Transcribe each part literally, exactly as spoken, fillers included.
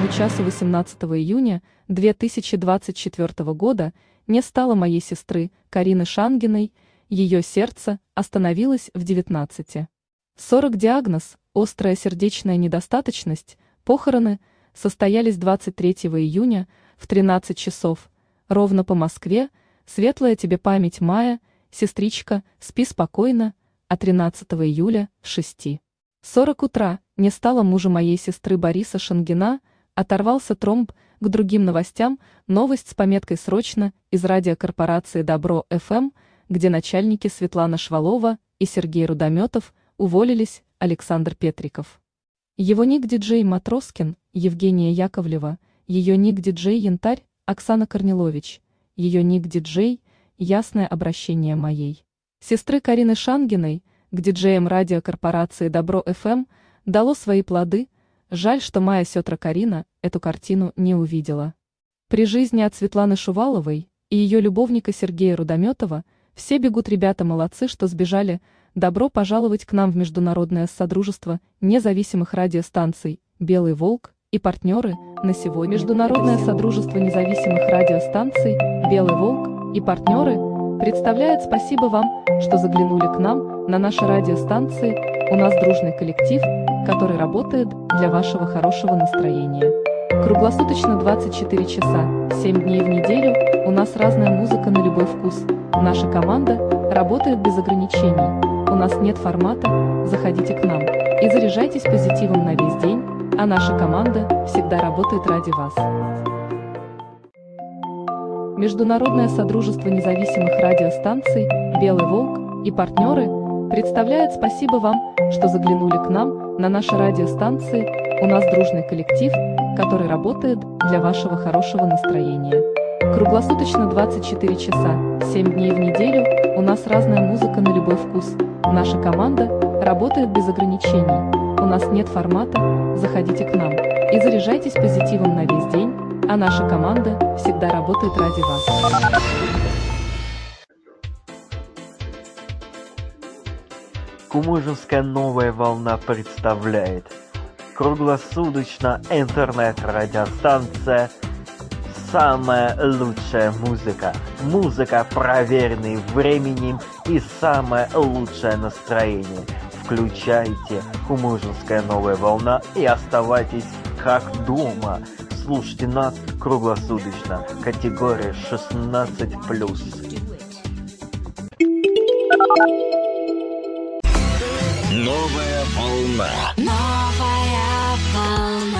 двадцатому часу восемнадцатого июня две тысячи двадцать четвёртого года не стало моей сестры Карины Шангиной, ее сердце остановилось в девятнадцати сорок. Диагноз – острая сердечная недостаточность. Похороны состоялись двадцать третьего июня в тринадцать часов, ровно по Москве. Светлая тебе память, Майя, сестричка, спи спокойно. А тринадцатого июля в шесть сорок утра не стало мужа моей сестры Бориса Шангина, оторвался тромб. К другим новостям новость с пометкой «Срочно» из радиокорпорации «Добро-эф эм», где начальники Светлана Швалова и Сергей Рудометов уволились. Александр Петриков. Его ник диджей Матроскин, Евгения Яковлева, ее ник диджей Янтарь, Оксана Корнилович, ее ник диджей Ясное обращение моей сестры Карины Шангиной к диджеям радиокорпорации Добро-эф эм дало свои плоды. Жаль, что моя сестра Карина эту картину не увидела. При жизни от Светланы Шуваловой и ее любовника Сергея Рудометова все бегут, ребята, молодцы, что сбежали. Добро пожаловать к нам в Международное содружество независимых радиостанций «Белый волк» и партнеры на сегодня. Международное содружество независимых радиостанций «Белый волк» и партнеры представляет. Спасибо вам, что заглянули к нам на наши радиостанции. У нас дружный коллектив, который работает для вашего хорошего настроения. Круглосуточно двадцать четыре часа, семь дней в неделю, у нас разная музыка на любой вкус. Наша команда работает без ограничений. У нас нет формата, заходите к нам и заряжайтесь позитивом на весь день, а наша команда всегда работает ради вас. Международное содружество независимых радиостанций «Белый волк» и партнеры представляет. Спасибо вам, что заглянули к нам на наши радиостанции. У нас дружный коллектив, который работает для вашего хорошего настроения. Круглосуточно двадцать четыре часа, семь дней в неделю, у нас разная музыка на любой вкус. Наша команда работает без ограничений. У нас нет формата, заходите к нам и заряжайтесь позитивом на весь день, а наша команда всегда работает ради вас. Кумужинская новая волна представляет круглосуточно интернет-радиостанция «Самая лучшая музыка». Музыка, проверенная временем, и самое лучшее настроение. Включайте Кумужинская новая волна и оставайтесь как дома. Слушайте нас круглосуточно. Категория шестнадцать плюс. Новая волна. Новая волна.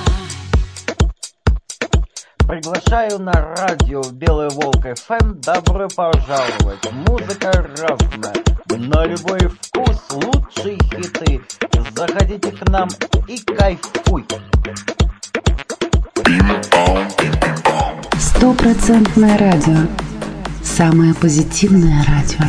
Приглашаю на радио Белый волк эф эм. Добро пожаловать. Музыка разная, на любой вкус лучшие хиты. Заходите к нам и кайфуйте. Стопроцентное радио. Самое позитивное радио.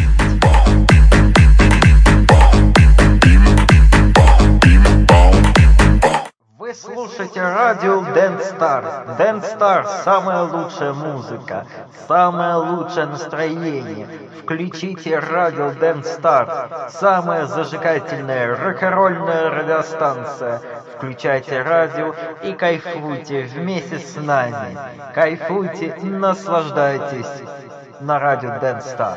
Вы слушаете радио Dance Stars. Dance Stars – самая лучшая музыка, самое лучшее настроение. Включите радио Dance Stars, самая зажигательная рок-н-ролльная радиостанция. Включайте радио и кайфуйте вместе с нами. Кайфуйте, наслаждайтесь на радио Dance Stars.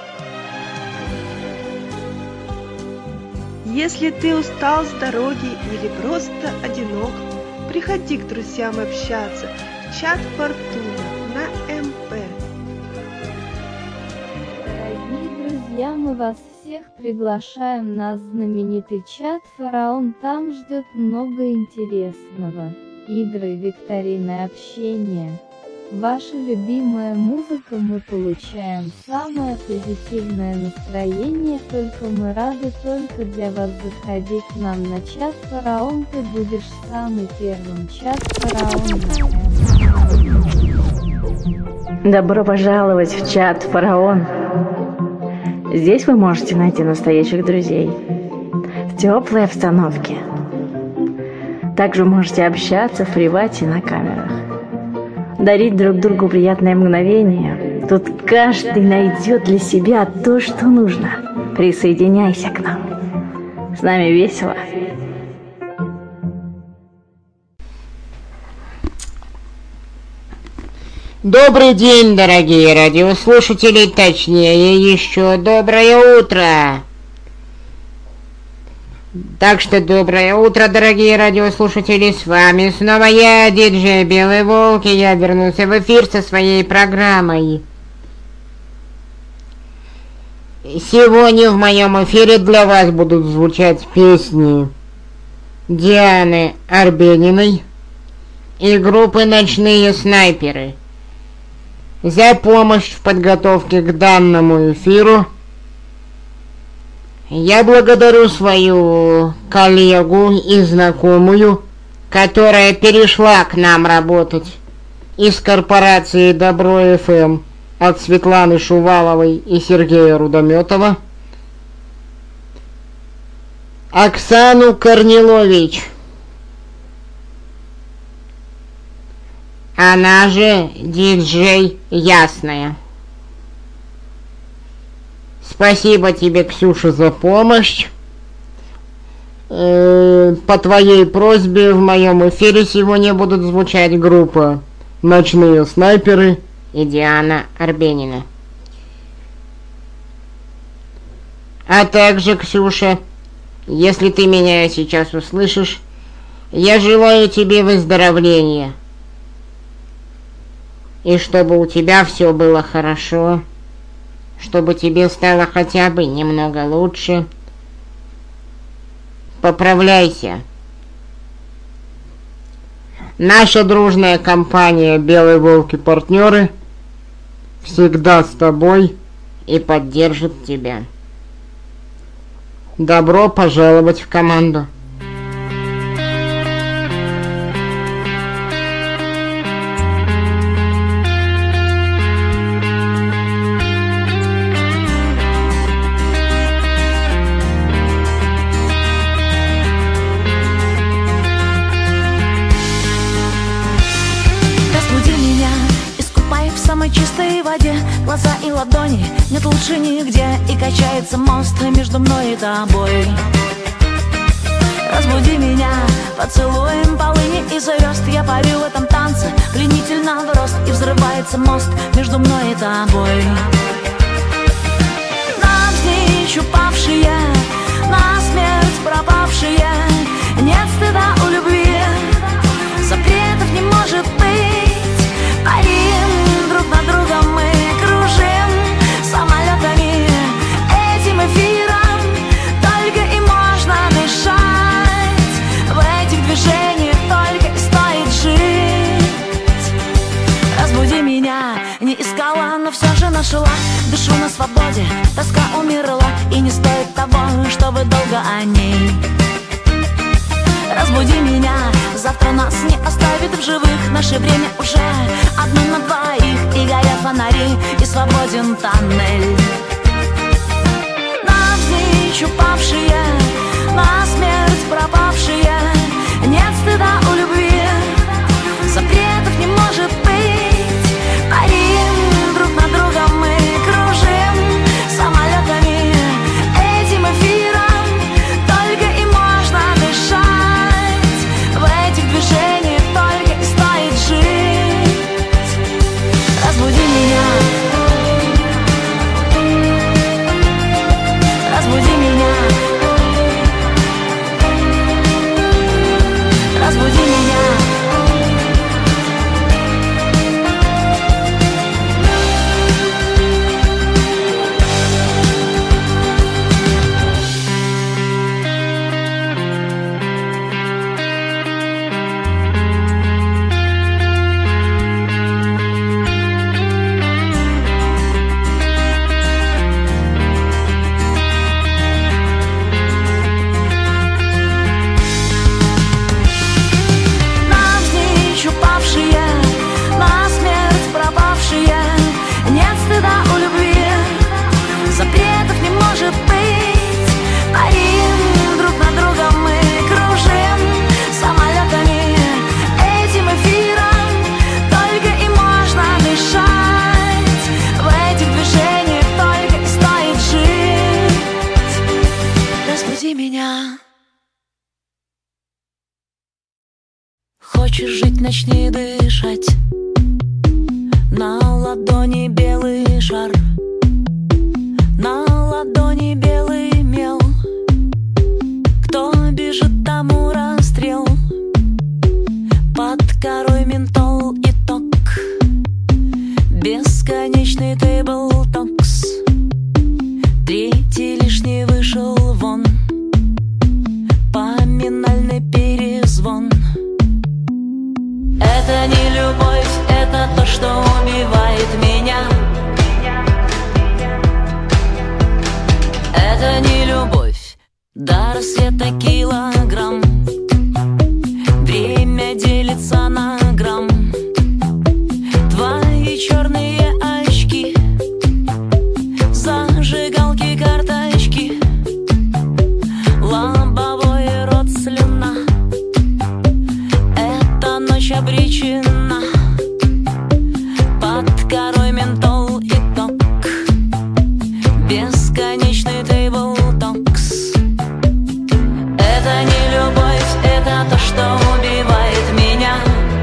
Если ты устал с дороги или просто одинок, приходи к друзьям общаться в чат Фортуна на эм пэ. Дорогие друзья, мы вас всех приглашаем на знаменитый чат «Фараон». Там ждет много интересного. Игры, викторины, общение. Ваша любимая музыка, мы получаем самое позитивное настроение, только мы рады только для вас. Заходи к нам на чат «Фараон», ты будешь самый первым. Чат «Фараон». Добро пожаловать в чат «Фараон». Здесь вы можете найти настоящих друзей в теплой обстановке. Также можете общаться в привате на камерах. Дарить друг другу приятные мгновения. Тут каждый найдет для себя то, что нужно. Присоединяйся к нам. С нами весело. Добрый день, дорогие радиослушатели, точнее, еще доброе утро. Так что доброе утро, дорогие радиослушатели, с вами снова я, диджей Белый Волк, и я вернулся в эфир со своей программой. Сегодня в моем эфире для вас будут звучать песни Дианы Арбениной и группы «Ночные снайперы». За помощь в подготовке к данному эфиру я благодарю свою коллегу и знакомую, которая перешла к нам работать из корпорации Добро эф эм от Светланы Шуваловой и Сергея Рудометова, Оксану Корнилович. Она же диджей Ясная. Спасибо тебе, Ксюша, за помощь. Э, по твоей просьбе в моем эфире сегодня будут звучать группа «Ночные снайперы» и Диана Арбенина. А также, Ксюша, если ты меня сейчас услышишь, я желаю тебе выздоровления. И чтобы у тебя все было хорошо, чтобы тебе стало хотя бы немного лучше. Поправляйся. Наша дружная компания «Белый Волк» и партнеры всегда с тобой и поддержит тебя. Добро пожаловать в команду. Глаза и ладони, нет лучше нигде, и качается мост между мной и тобой. Разбуди меня поцелуем полыни и звезд. Я парю в этом танце, пленительно в рост, и взрывается мост между мной и тобой. Навзничь упавшие, насмерть пропавшие, нет стыда у любви, запретов не может быть. Парим друг на друга мы, самолетами, этим эфиром только и можно дышать. В этих движениях только и стоит жить. Разбуди меня, не искала, но все же нашла. Дышу на свободе, тоска умерла, и не стоит того, чтобы долго о ней. Разбуди меня, завтра нас не оставит в живых. Наше время уже одно на двоих, и горят фонари, и свободен тоннель. Навзничь упавшие, насмерть пропавшие, нет стыда у любви, запретов не может быть. Парим друг на друга мы, кружим самолетами, этим эфиром только и можно дышать. В этих движениях только и стоит жить. Разбуди меня, разбуди меня, разбуди меня. Хочешь жить, начни дышать. На ладони белый шар, на ладони белый мел. Кто бежит, тому расстрел. Под корой ментол и ток, бесконечный тейбл-токс. Третий лишний вышел вон, поминальный перезвон. Это не любовь, это то, что убивает меня. Это не любовь, до рассвета килограмм. Время делится на грамм. Твои черные очки, зажигалки, карточки, лобовой рот, слюна. Эта ночь обречена. Под корой ментол и ток, бесконечный тейбл-токс. Это не любовь, это то, что убивает меня.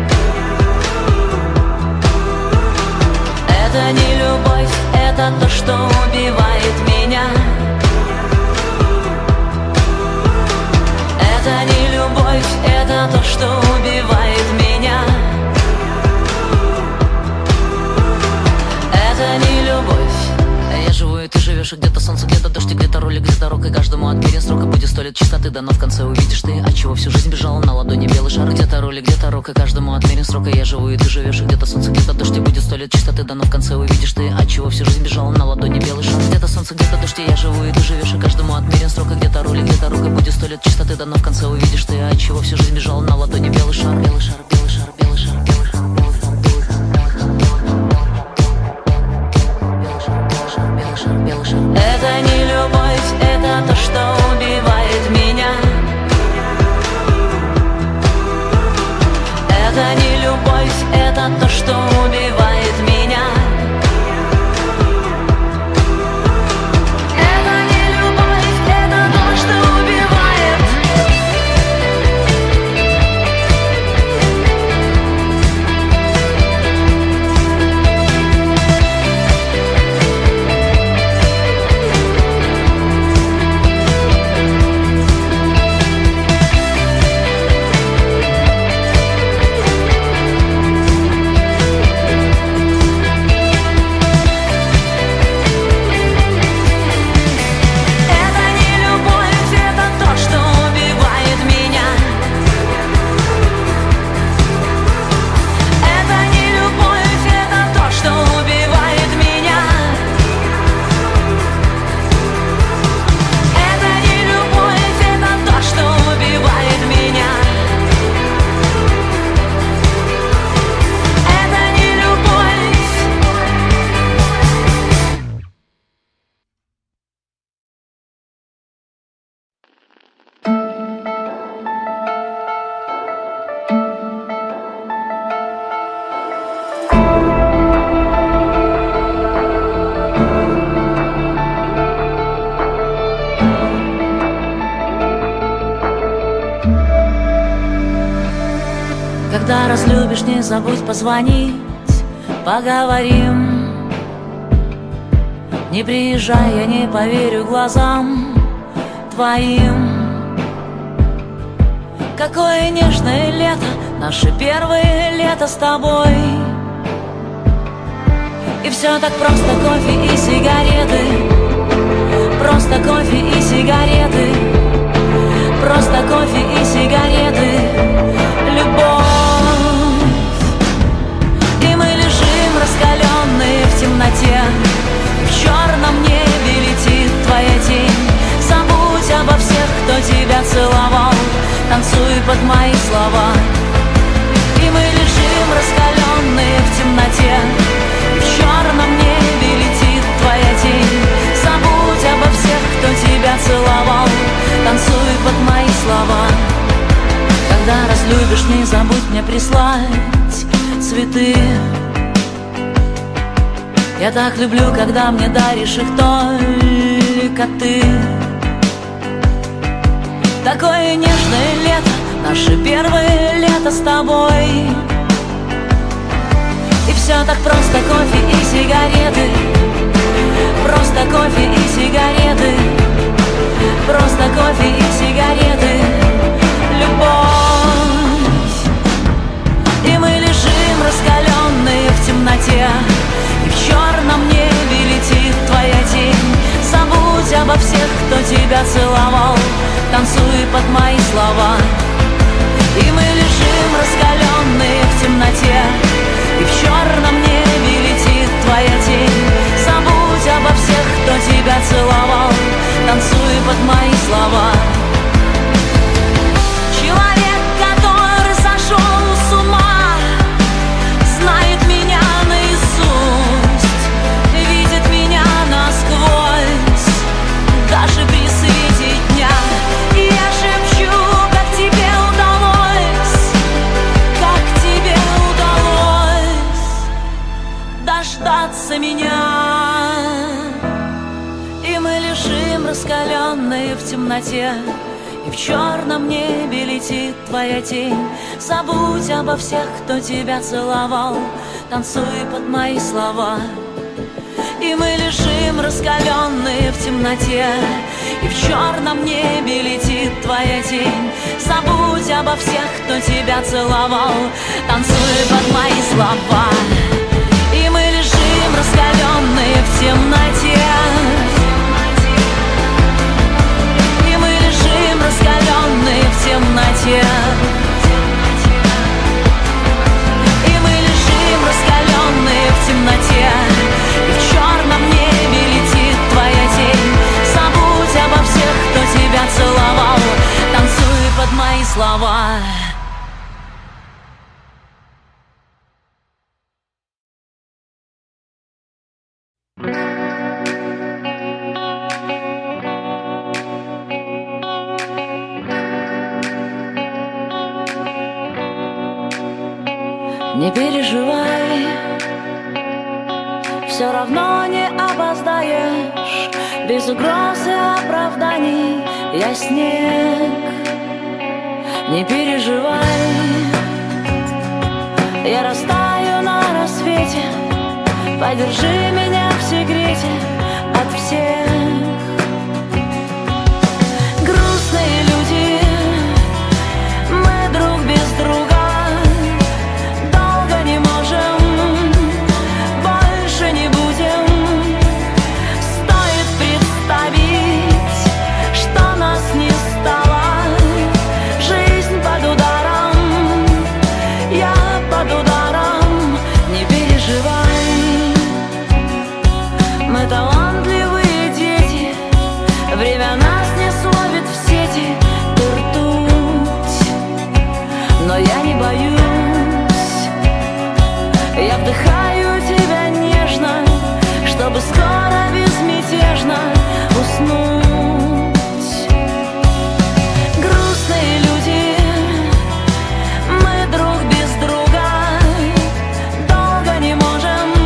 Это не любовь, это то, что убивает меня. Это не любовь, это то, что убивает меня. Это не любовь. Я живу, и ты живешь, и где-то солнце, где-то дождь, и где-то ролик, где-то рок, и каждому отмерен срок, и будет сто лет чистоты, да, но в конце увидишь ты, от чего всю жизнь бежала. На ладони белый шар, где-то ролик, где-то рок, и каждому отмерен срок, и я живу, и ты живешь, и где-то солнце, где-то дождь, и будет сто лет чистоты, да, но в конце увидишь ты, от чего всю жизнь бежала. На ладони белый шар, где-то солнце, где-то дождь, и я живу, и ты живешь, и каждому отмерен срок, и где-то ролик, где-то рок, и будет сто лет чистоты, да, но в конце увидишь ты, от чего всю жизнь бежала. На ладони белый шар, белый шар, белый шар, белый шар, белый шар, белый шар, белый шар, белый шар, белый шар. Это не любовь, это то, что убивает меня. Это не любовь, это то, что убивает меня. Это не любовь, это то, что убивает. Когда разлюбишь, не забудь позвонить, поговорим. Не приезжай, я не поверю глазам твоим. Какое нежное лето, наше первое лето с тобой. И все так просто, кофе и сигареты. Просто кофе и сигареты. Просто кофе и сигареты. Любовь. И мы лежим раскаленные в темноте. В черном небе летит твоя тень. Забудь обо всех, кто тебя целовал. Танцуй под мои слова. И мы лежим раскаленные в темноте. В черном небе летит твоя тень. Забудь обо всех, кто тебя целовал. Танцуй под мои слова. Когда разлюбишь, не забудь мне прислать цветы. Я так люблю, когда мне даришь их только ты. Такое нежное лето, наше первое лето с тобой. И все все так просто, кофе и сигареты. Просто кофе и сигареты. Просто кофе и сигареты. Любовь. И мы лежим раскаленные в темноте, и в черном небе летит твоя тень. Забудь обо всех, кто тебя целовал, танцуй под мои слова. И мы лежим раскаленные в темноте, и в черном небе летит твоя тень. Забудь обо всех, кто тебя целовал, танцуй под мои слова. Человек, который сошел с ума, знает меня наизусть, видит меня насквозь, даже при свете дня. И я шепчу, как тебе удалось, как тебе удалось дождаться меня. И мы лежим раскаленные в темноте, и в черном небе летит твоя тень. Забудь обо всех, кто тебя целовал, танцуй под мои слова. И мы лежим раскаленные в темноте, и в черном небе летит твоя тень. Забудь обо всех, кто тебя целовал, танцуй под мои слова. И мы лежим раскаленные в темноте, и мы лежим раскаленные в темноте, и мы лежим раскаленные в темноте, и в черном небе летит твоя тень. Забудь обо всех, кто тебя целовал, танцуй под мои слова. Не переживай, все равно не опоздаешь. Без угрозы оправданий я снег. Не переживай, я растаю на рассвете. Подержи меня в секрете от всех. Грустные люди, мы друг без друга. Талантливые дети, время нас не словит в сети, ты ртуть. Но я не боюсь, я вдыхаю тебя нежно, чтобы скоро безмятежно уснуть. Грустные люди, мы друг без друга, долго не можем.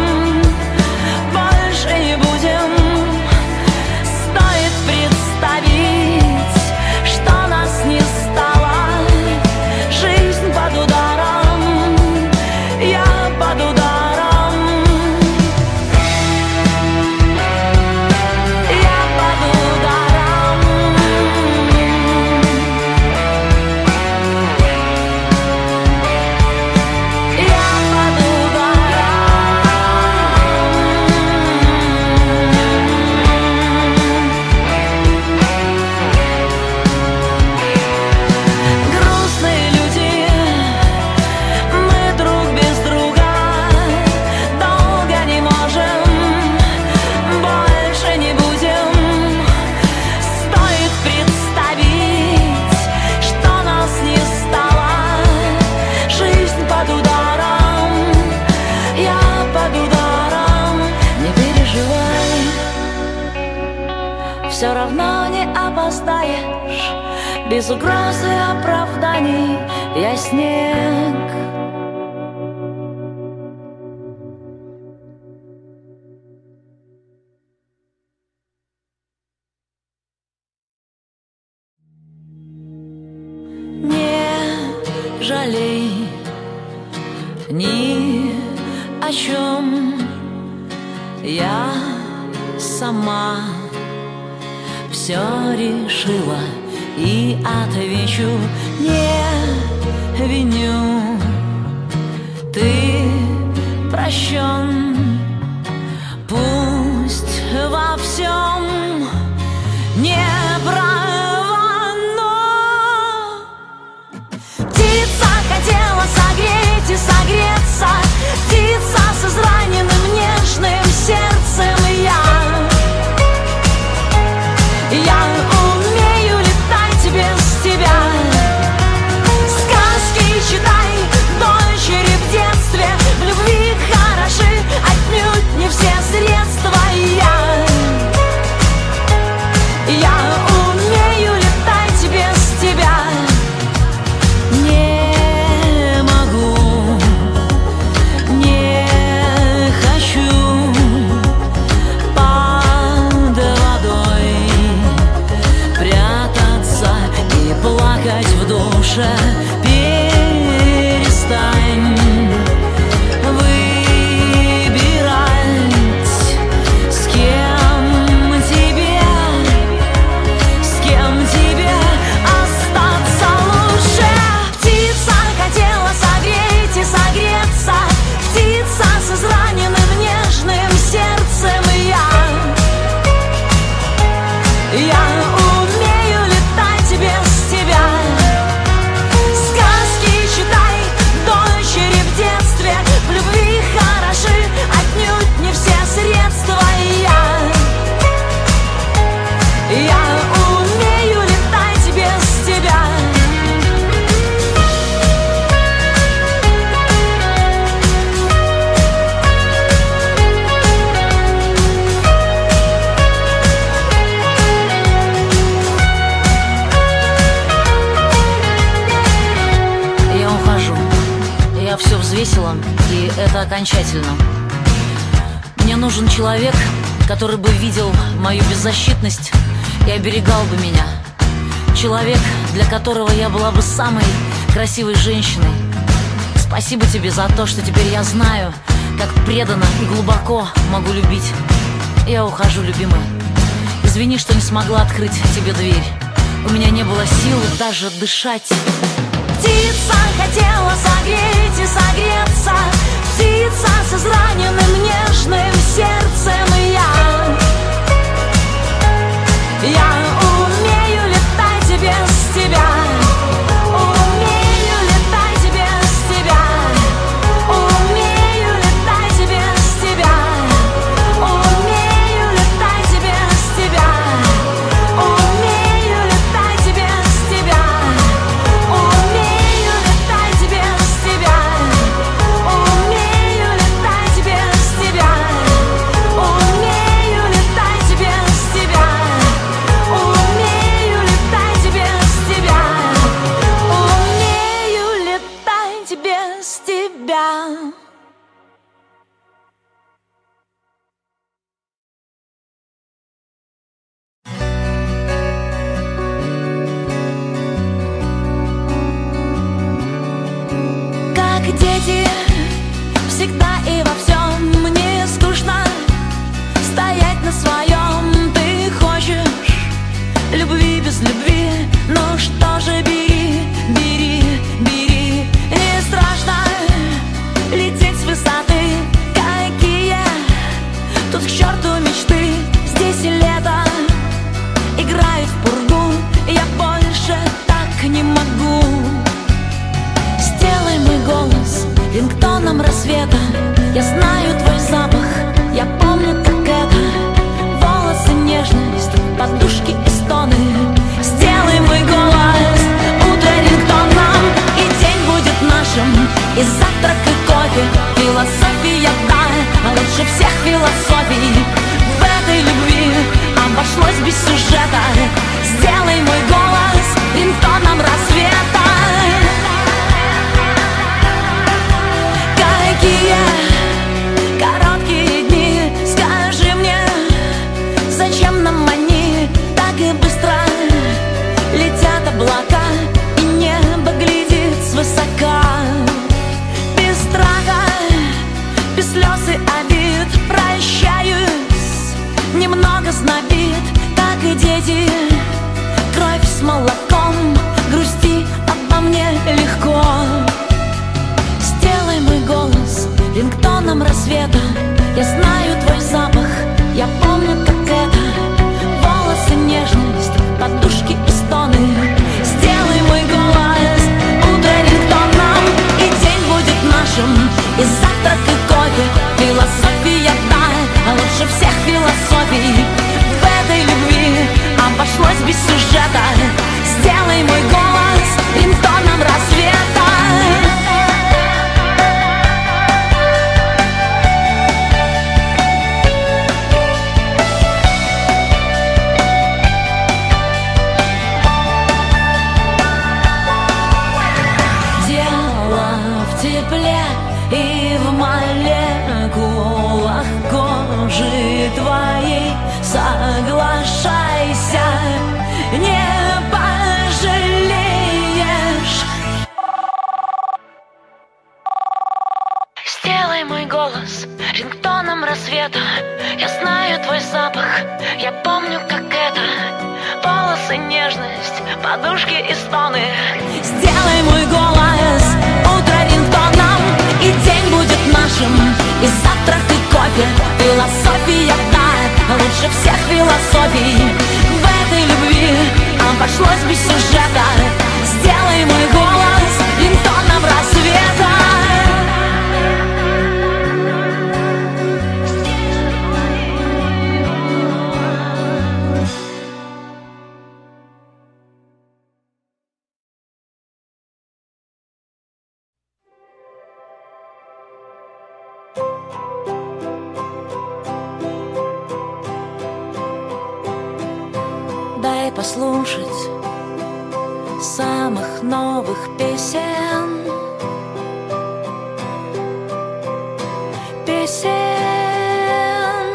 Все равно не опоздаешь, без угрозы оправданий я снег. Не жалей ни о чем я сама все решила и отвечу: не виню, ты прощен. Пусть во всем не права, но птица хотела согреть и согреться, птица с израненным нежным сердцем. Я, я умею летать без тебя, сказки читай, дочери в детстве, в любви хороши отнюдь не все средства. Я, я умею летать без тебя, не могу, не хочу под водой прятаться и плакать в душе. Перестань и это окончательно. Мне нужен человек, который бы видел мою беззащитность и оберегал бы меня. Человек, для которого я была бы самой красивой женщиной. Спасибо тебе за то, что теперь я знаю, как преданно и глубоко могу любить. Я ухожу, любимая. Извини, что не смогла открыть тебе дверь. У меня не было сил даже дышать. Птица хотела согреть и согреться, птица с израненным нежным сердцем. Я, я умею летать без тебя, умею летать без тебя, умею летать без тебя, умею летать без тебя, умею летать без тебя. Дети, всегда и во всем мне скучно стоять на своем. Ты хочешь любви без любви, ну что же, бери, бери, бери. Не страшно лететь с высоты, какие тут к черту мечты. Здесь и лето играет в пургу, я больше так не могу. Сделай мой голос рингтоном рассвета. Я знаю твой запах, я помню, как это. Волосы, нежность, подушки и стоны. Сделай мой голос утро рингтоном, и день будет нашим, и завтрак, и кофе. Философия, да, а лучше всех философий. В этой любви обошлось без сюжета. Сделай мой голос рингтоном рассвета. Какие соглашайся, не пожалеешь. Сделай мой голос рингтоном рассвета. Я знаю твой запах, я помню, как это. Волосы, нежность, подушки и стоны. Сделай мой голос утро рингтоном, и день будет нашим, и завтрак, и кофе. Философия тает лучше всех философий. В этой любви обошлось без сюжета. Сделай мой голос рингтоном рассвета. Дай послушать самых новых песен, песен.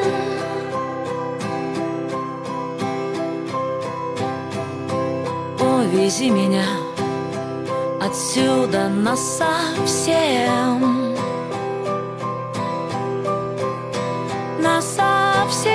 Увези меня отсюда насовсем, насовсем.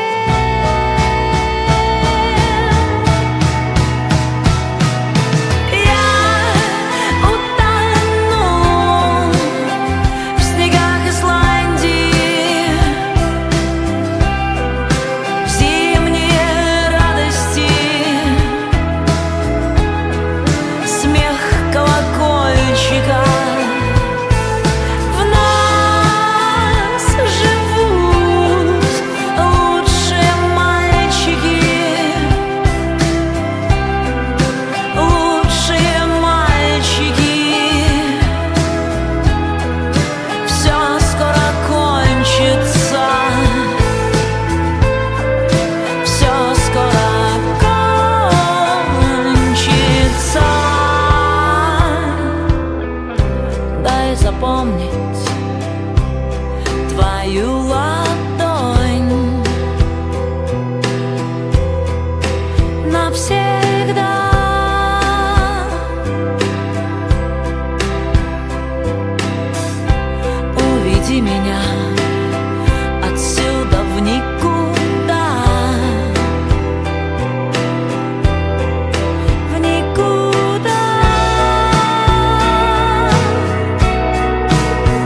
Запомнить твою ладонь навсегда. Уведи меня отсюда в никуда, в никуда.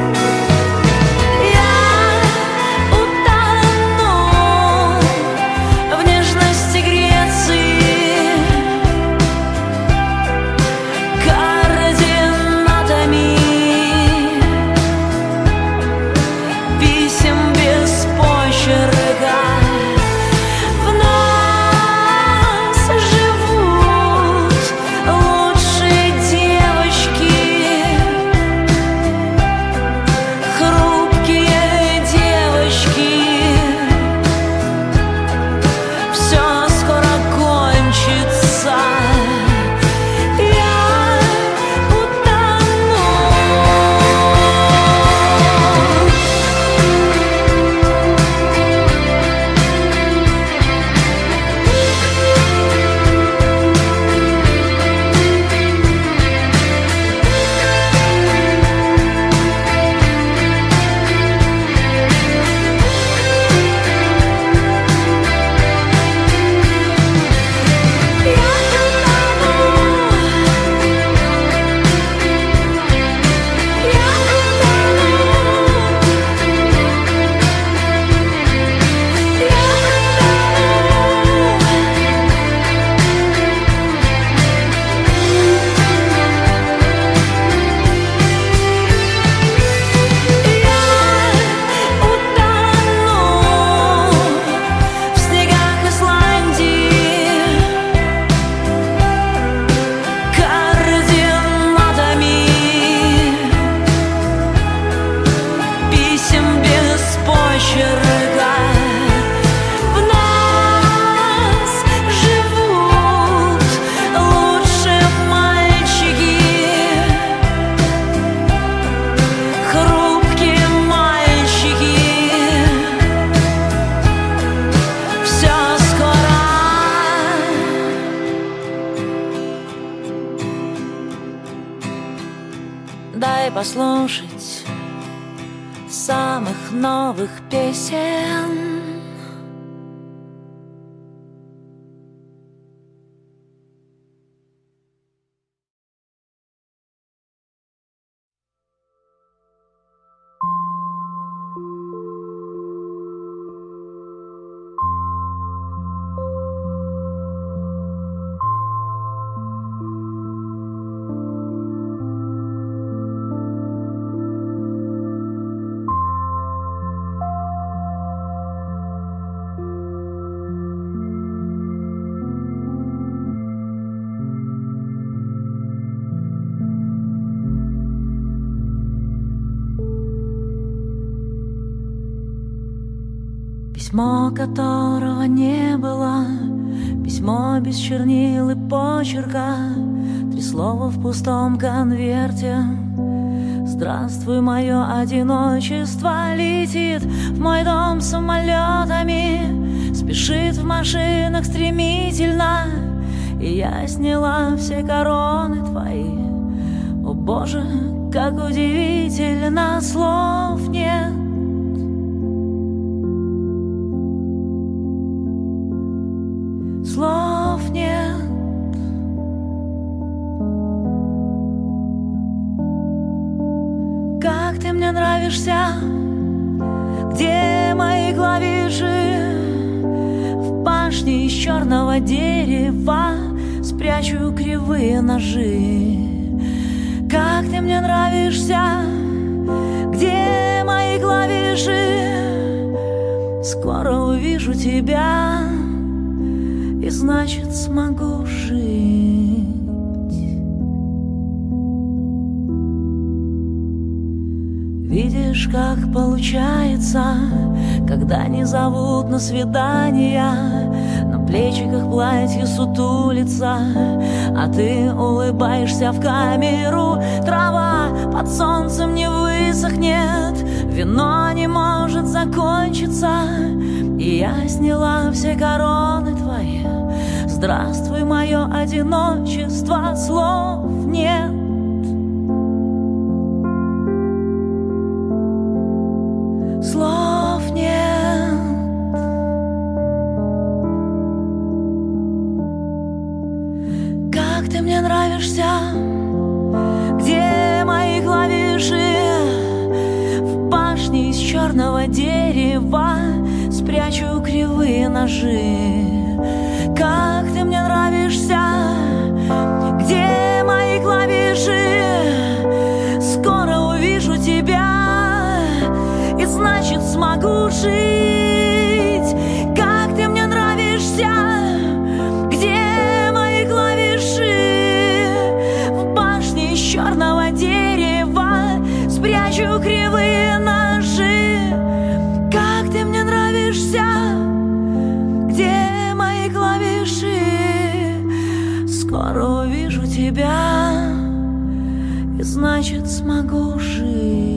дай послушать самых новых песен. Письмо, которого не было, письмо без чернил и почерка, три слова в пустом конверте. Здравствуй, мое одиночество летит в мой дом самолетами, спешит в машинах стремительно, и я сняла все короны твои. О Боже, как удивительно, слов нет. Слов нет. Как ты мне нравишься, где мои клавиши? В башне из черного дерева спрячу кривые ножи. Как ты мне нравишься, где мои клавиши? Скоро увижу тебя, и значит смогу жить. Видишь, как получается, когда не зовут на свидания, на плечиках платье сутулится, а ты улыбаешься в камеру. Трава под солнцем не высохнет, вино не может закончиться, и я сняла все короны твои. Здравствуй, мое одиночество, слов нет. Слов нет. Как ты мне нравишься, где мои клавиши? В башне из черного дерева спрячу кривые ножи. Как ты мне нравишься, где мои клавиши? Скоро увижу тебя, и значит смогу жить. Как ты мне нравишься, где мои клавиши? В башне из черного дерева спрячу кривые ножи. Как ты мне нравишься, где мои клавиши? Скоро увижу тебя, и значит смогу жить.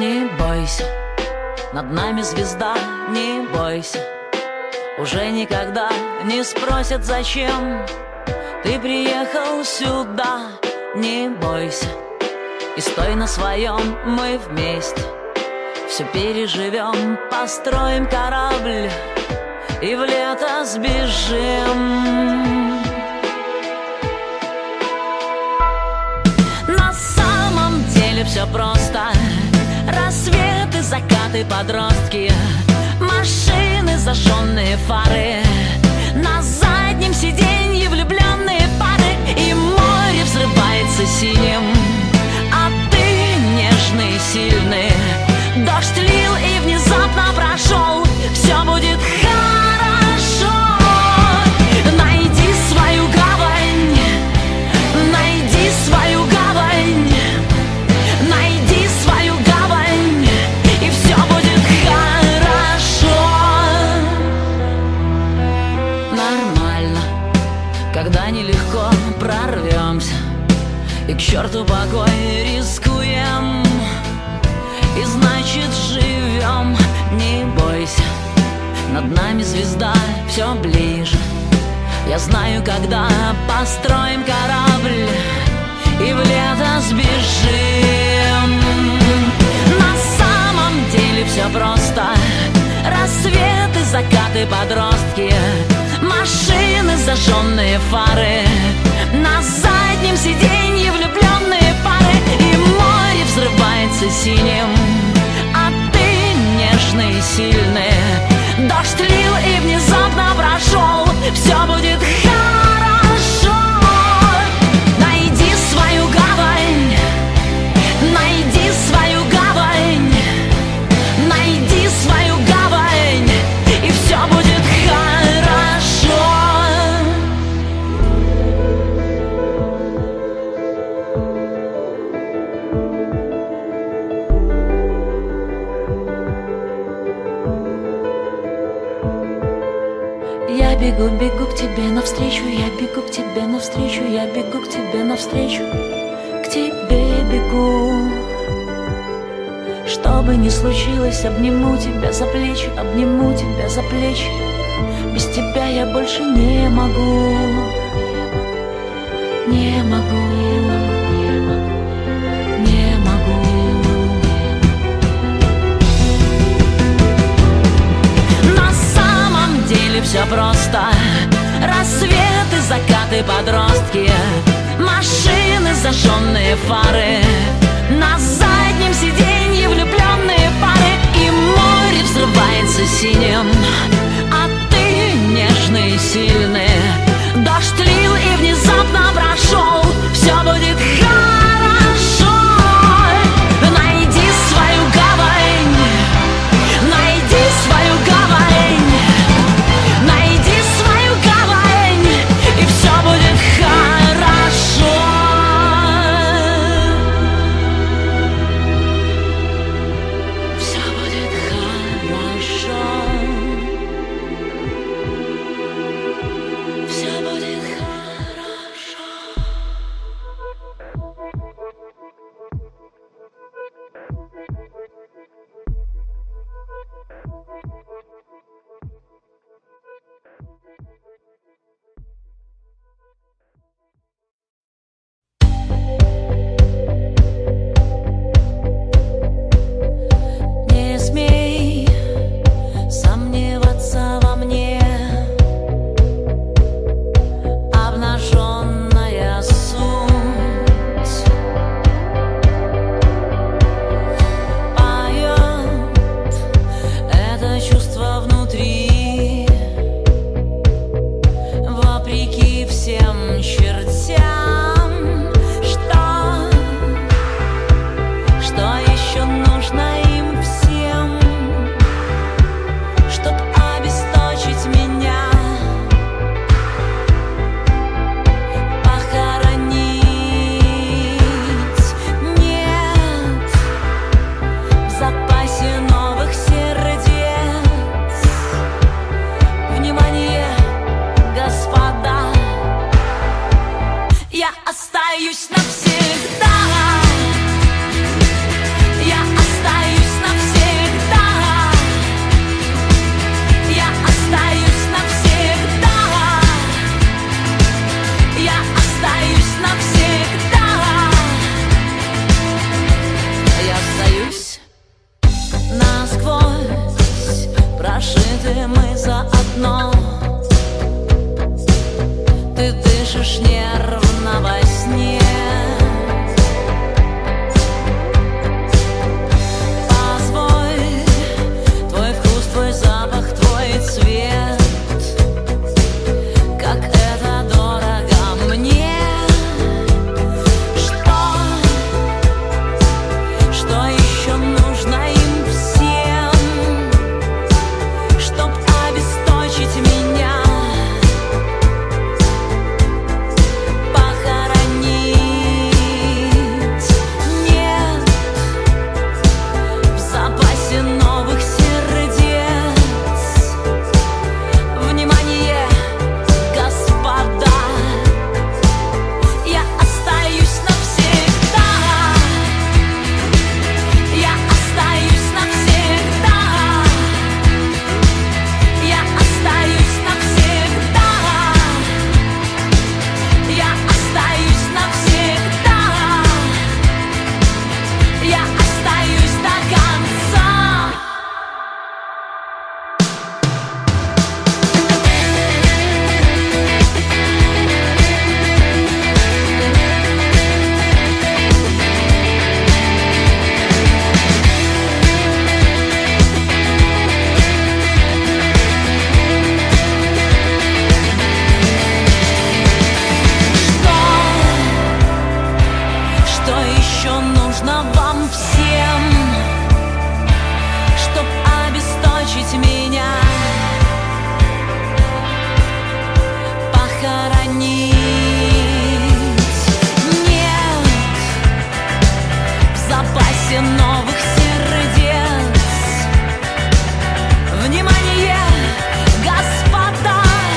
Не бойся, над нами звезда, не бойся. Уже никогда не спросят, зачем ты приехал сюда. Не бойся и стой на своем, мы вместе все переживем, построим корабль и в лето сбежим. На самом деле все просто. Рассветы, закаты, подростки, машины, зажженные фары, на заднем сиденье влюбленные пары, и море взрывается синим, а ты нежный, сильный. Дождь лил и внезапно прошел, все будет хорошо. Найди свою гавань, найди свою гавань, найди свою гавань, и все будет хорошо. Нормально, когда нелегко прорвемся, и к черту покой рискуем, и значит живем. Не бойся, над нами звезда все ближе. Я знаю, когда построим корабль и в лето сбежим. На самом деле все просто. Рассветы, закаты, подростки, машины, зажженные фары, на заднем сиденье влюбленные пары, и море взрывается синим, а ты нежный, сильный. Дождь лил и внезапно прошел, все будет хорошо. Найди свою гавань, найди свою гавань, найди свою гавань, и все будет хорошо. Я бегу, бегу к тебе навстречу, я бегу к тебе навстречу, я бегу к тебе навстречу, к тебе бегу. Что бы ни случилось, обниму тебя за плечи, обниму тебя за плечи. Без тебя я больше не могу, не могу, не могу. На самом деле все просто. Рассветы, закаты, подростки, машины, зажженные фары, на заднем сиденье влюбленные пары, и море взрывается синим, а ты нежный, сильный. Дождь лил и внезапно прошел, все будет хорошо. Найди свою гавань, найди свою гавань, найди свою гавань, и все будет хорошо. нужно вам всем, чтоб обесточить меня, похоронить. Нет в запасе новых сердец. Внимание, господа,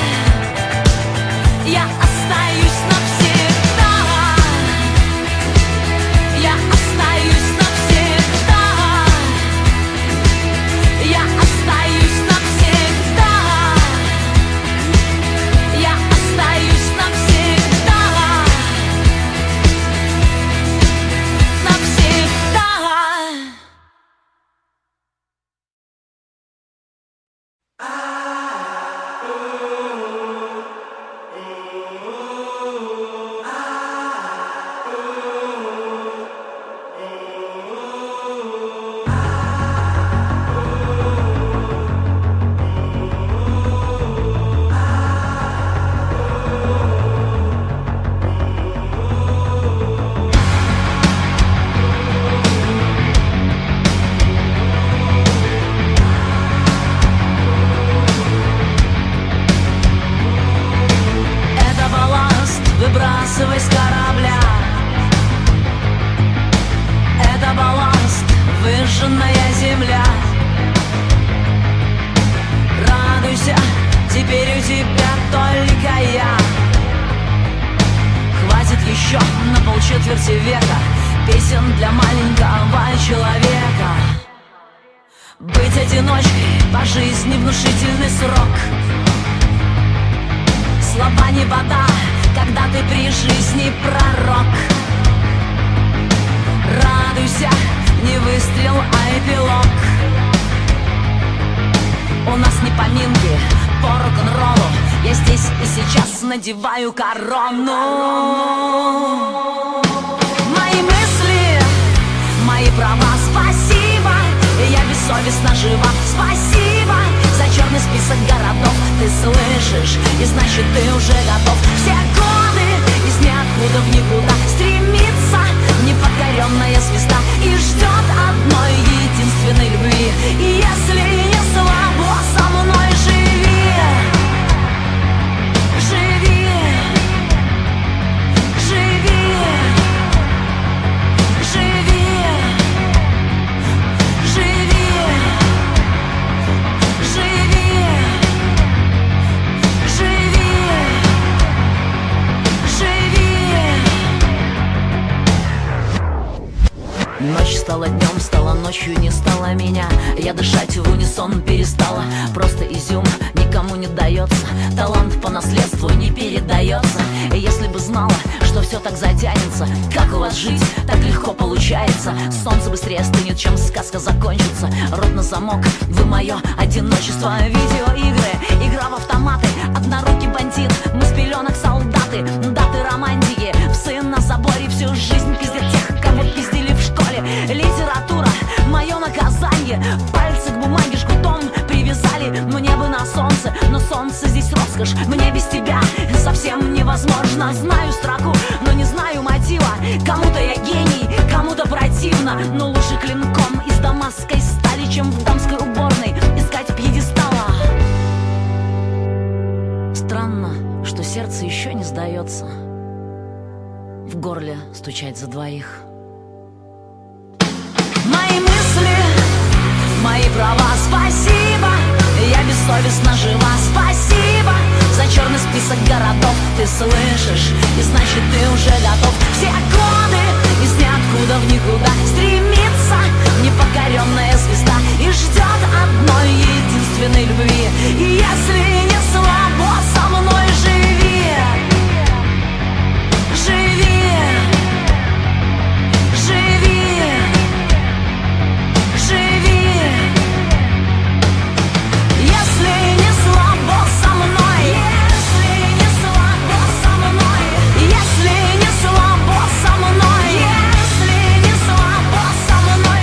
я остаюсь навсегда. Я остаюсь навсегда. Я остаюсь навсегда. Я остаюсь навсегда. Навсегда. Это балласт, выбрасывай с корабля. Это балласт, выжженная земля. Радуйся, теперь у тебя только я. Хватит еще на полчетверти века песен для маленького человека. Быть одиночкой по жизни внушительный срок. Слова не вода, когда ты при жизни пророк. Радуйся, не выстрел, а эпилог. У нас не поминки по рок-н-роллу. Я здесь и сейчас надеваю корону. Мои мысли, мои права, спасибо. Я бессовестно жива, спасибо. За черный список городов ты слышишь, и значит ты уже готов. Все годы из ниоткуда в никуда стремится непокоренная звезда и ждет одной единственной любви. И если не слабо, со мной живи, живи, живи, живи, живи, живи, живи, живи. Ночь стала днем, стала ночью, не стала меня. Я дышать в унисон перестала. Просто изюм никому не дается. Талант по наследству не передается. И если бы знала, что все так затянется, как у вас жить так легко получается. Солнце быстрее стынет, чем сказка закончится. Рот на замок, вы мое одиночество. Видеоигры, игра в автоматы, однорукий бандит, мы с пеленок солдаты. Даты романтики, псы на заборе, всю жизнь пиздят тех, кого пиздили в школе. Литература, мое наказание, пальцы к бумаге жгутом привязали. Мне бы на солнце, но солнце здесь роскошь. Мне без тебя совсем невозможно. Знаю строку, но не знаю мотива. Кому-то я гений, кому-то противно, но лучше клинком из дамасской стали, чем в дамской уборной искать пьедестала. Странно, что сердце еще не сдается. В горле стучать за двоих. Мои мысли, мои права, спасибо. Я бессовестно жива, спасибо. За черный список городов ты слышишь, и значит ты уже готов. Все годы из ниоткуда в никуда стремится непокоренная звезда и ждет одной единственной любви. И если не слабо, со мной живи, живи, живи, живи. Если не слабо со мной, если не слабо со мной, если не слабо со мной, если не слабо со мной,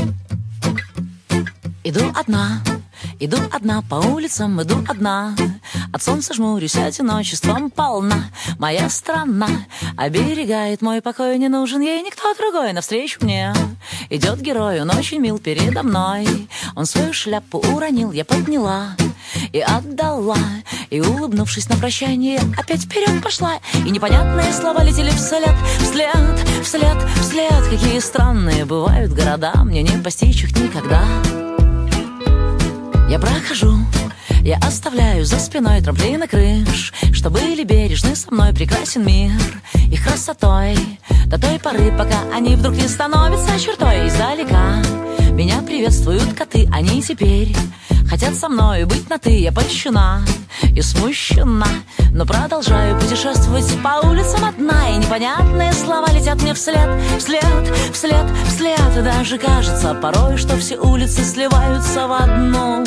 живи. Иду одна, иду одна по улицам, иду одна. От солнца жмурюсь, одиночеством полна. Моя страна оберегает мой покой, не нужен ей никто другой. Навстречу мне идет герой, он очень мил передо мной. Он свою шляпу уронил, я подняла и отдала, и, улыбнувшись на прощание, опять вперед пошла. И непонятные слова летели вслед, вслед, вслед, вслед. Какие странные бывают города, мне не постичь их никогда. Я прохожу, я оставляю за спиной трамплины крыш, что были бережны со мной, прекрасен мир их красотой. До той поры, пока они вдруг не становятся чертой. Издалека меня приветствуют коты, они теперь хотят со мной быть на «ты». Я польщена и смущена, но продолжаю путешествовать по улицам одна. И непонятные слова летят мне вслед, вслед, вслед, вслед. И даже кажется порой, что все улицы сливаются в одну.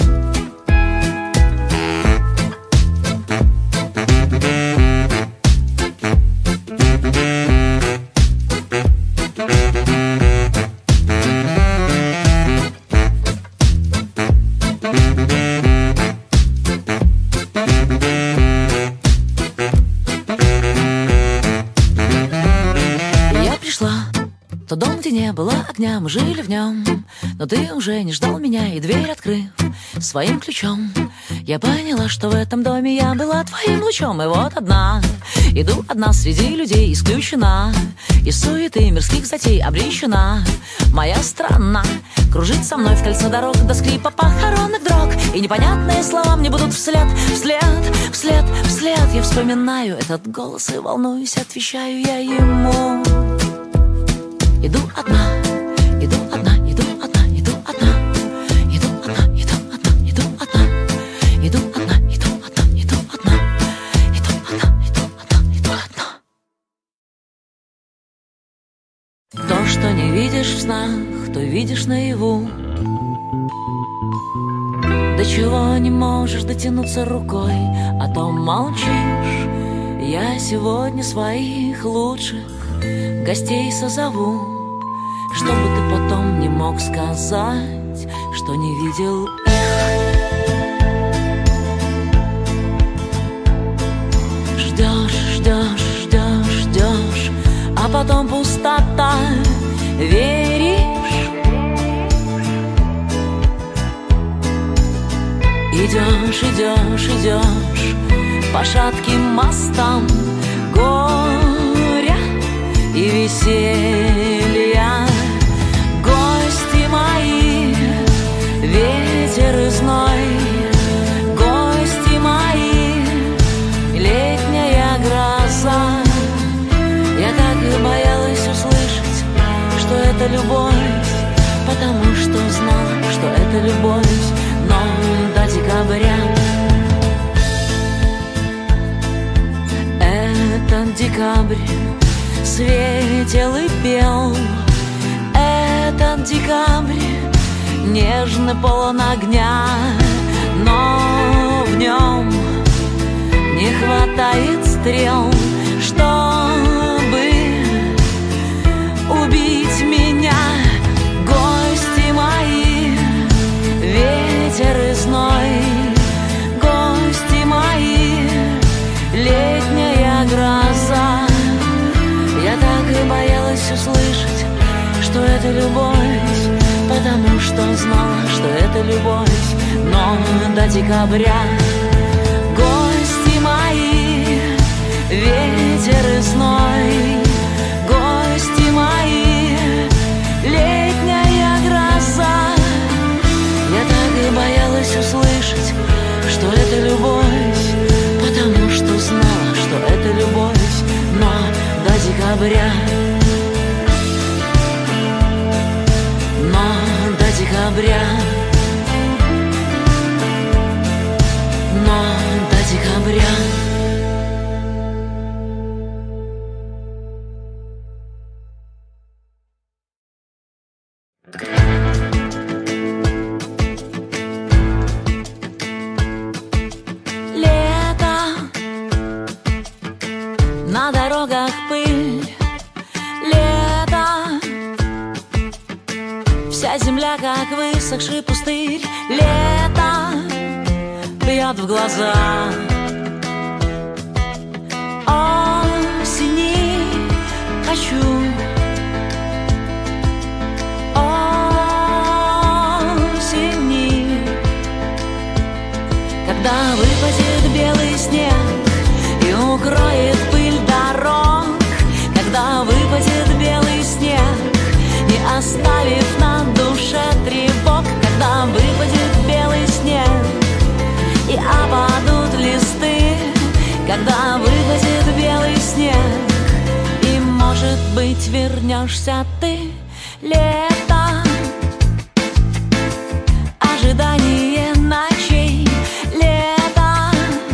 То дом, где не было огня, мы жили в нем, но ты уже не ждал меня, и дверь открыв своим ключом, я поняла, что в этом доме я была твоим лучом. И вот одна, иду одна среди людей, исключена из суеты мирских затей, обречена. Моя страна кружит со мной в кольцо дорог до скрипа похоронных дрог. И непонятные слова мне будут вслед, вслед, вслед, вслед. Я вспоминаю этот голос и волнуюсь, отвечаю я ему. Иду одна, иду одна, иду одна, иду одна, иду одна, иду одна, иду одна, иду одна, иду одна, иду одна, иду одна, иду одна, иду одна. То, что не видишь в снах, то видишь наяву. До чего не можешь дотянуться рукой, а то молчишь. Я сегодня своих лучших гостей созову, чтобы ты потом не мог сказать, что не видел их. Ждешь, ждешь, ждешь, ждешь, а потом пустота. Веришь? Идешь, идешь, идешь по шатким мостам горя и веселья. Гости мои, ветер и зной, гости мои, летняя гроза. Я так и боялась услышать, что это любовь, потому что знала, что это любовь, но до декабря. Этот декабрь светил и пел, этот декабрь нежно полон огня, но в нем не хватает стрел, чтобы убить меня. Гости мои, ветер и зной, гости мои, летняя гроза. Я так и боялась услышать, что это любовь, потому что знала, что это любовь, но до декабря. Гости мои, ветер и зной, гости мои, летняя гроза. Я так и боялась услышать, что это любовь, потому что знала, что это любовь, но до декабря. Но до декабря. Но до декабря. Лето, на дорогах пыль. Лето, вся земля как высохший пустырь. Лето бьет в глаза. осени хочу. Осени, когда выпадет белый снег и укроет пыль дорог, когда выпадет белый снег, не оставив на душе тревог, когда выпадет белый снег и опадут листы, когда выпадет белый снег, и, может быть, вернешься ты. Лето, ожидание ночей, лето,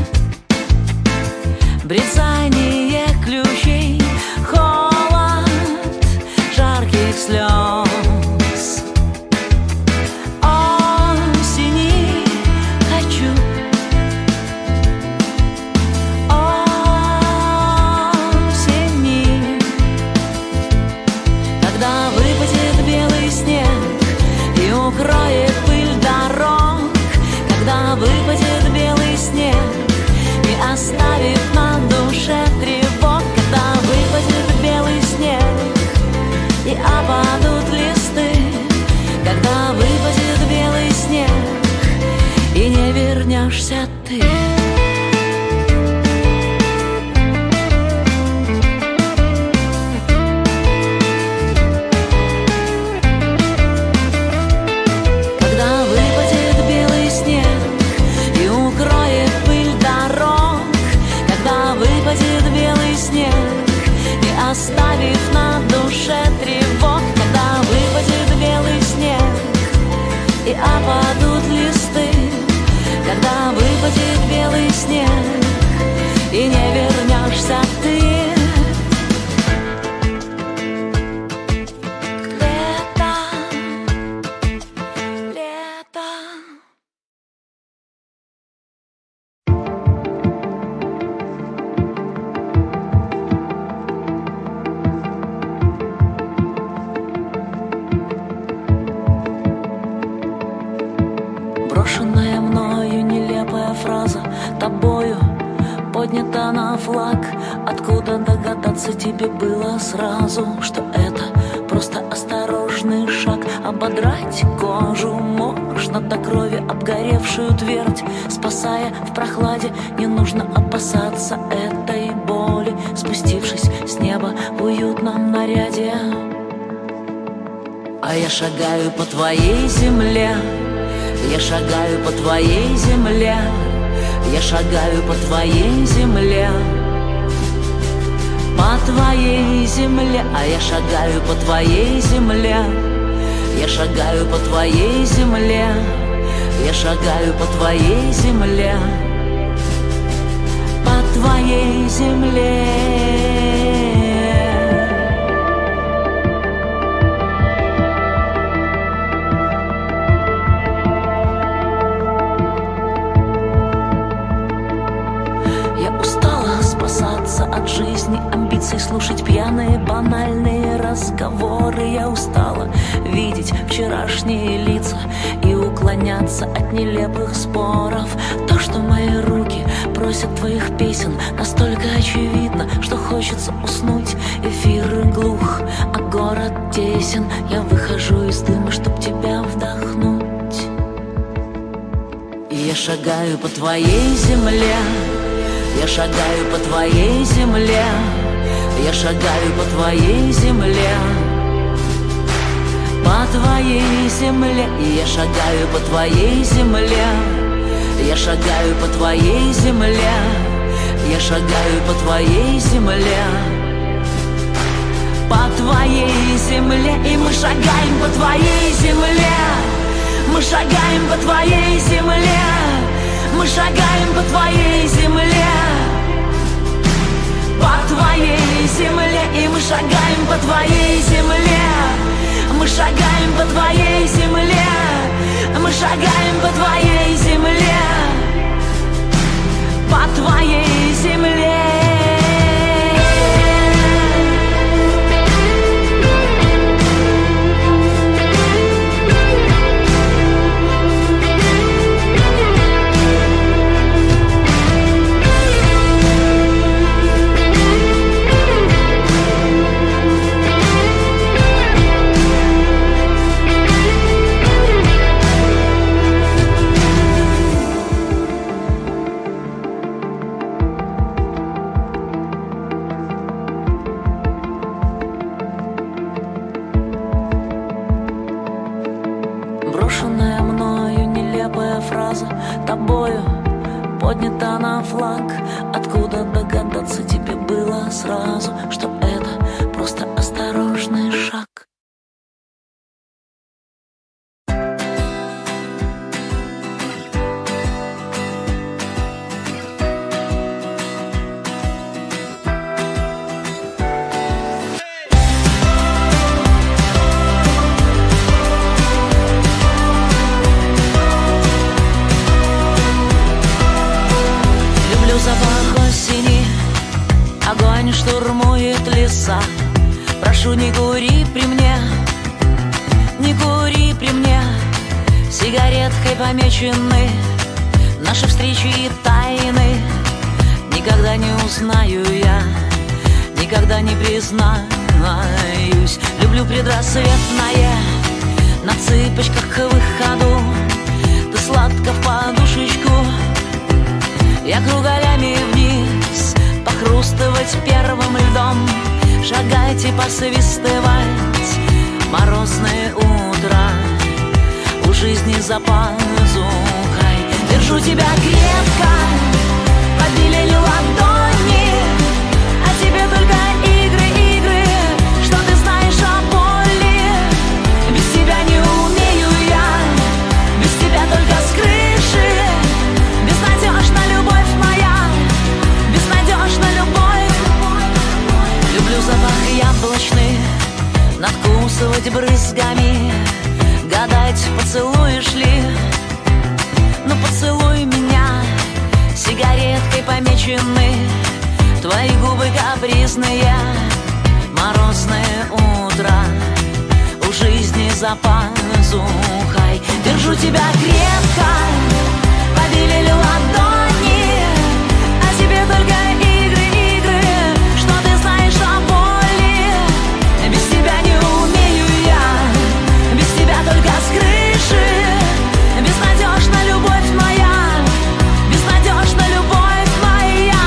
брецание ключей, холод жарких слез. Осени хочу. Осени, когда выпадет белый снег и укроет пыль дорог, когда выпадет белый снег, не оставив на душе тревог, когда выпадет белый снег и опадут листы, когда выпадет белый снег и не вернешься ты. Оставив на душе тревог, когда выпадет белый снег и опадут листы, когда выпадет белый снег и не вернешься ты. Лето, лето. Брошенная мною нелепая фраза, тобою поднята на флаг. Откуда догадаться тебе было сразу, что это просто осторожный шаг? Ободрать кожу можно до крови обгоревшую твердь, спасая в прохладе, не нужно опасаться этой боли, спустившись с неба в уютном наряде. А я шагаю по твоей земле, я шагаю по твоей земле, я шагаю по твоей земле, по твоей земле, а я шагаю по твоей земле, я шагаю по твоей земле, я шагаю по твоей земле, по твоей земле. От жизни, амбиций слушать пьяные банальные разговоры. Я устала видеть вчерашние лица и уклоняться от нелепых споров. То, что мои руки просят твоих песен, настолько очевидно, что хочется уснуть. Эфир глух, а город тесен. Я выхожу из дыма, чтоб тебя вдохнуть. И я шагаю по твоей земле, я шагаю по твоей земле, я шагаю по твоей земле, по твоей земле, и я шагаю по твоей земле, я шагаю по твоей земле, я шагаю по твоей земле, по твоей земле, и мы шагаем по твоей земле, мы шагаем по твоей земле. Мы шагаем по твоей земле, по твоей земле, и мы шагаем по твоей земле, мы шагаем по твоей земле, мы шагаем по твоей земле, по твоей земле. поднята на флаг. Откуда догадаться тебе было сразу, что это просто осторожный шаг? Запах осени, огонь штурмует леса. Прошу, не кури при мне, не кури при мне. Сигареткой помечены наши встречи и тайны. Никогда не узнаю я, никогда не признаюсь. Люблю предрассветное, на цыпочках к выходу. Ты сладко в подушечку, я кругалями вниз, похрустывать первым льдом. Шагайте, посвистывать, морозное утро, у жизни за пазухой. Держу тебя крепко, побелели ладони, а тебе только игры, игры, что ты знаешь о боли. Без тебя не умею я, без тебя только с крыши. Безнадежна любовь моя, безнадежна любовь. Люблю запах яблочный, надкусывать брызгами, гадать, поцелуешь ли. Ну поцелуй меня, сигареткой помечены твои губы капризные. Морозное утро, у жизни за пазухой. Держу тебя крепко, побелели ладони, а тебе только игры, игры, что ты знаешь о боли. Без тебя не умею я, без тебя только с крыши. Безнадежна любовь моя, безнадежна любовь моя.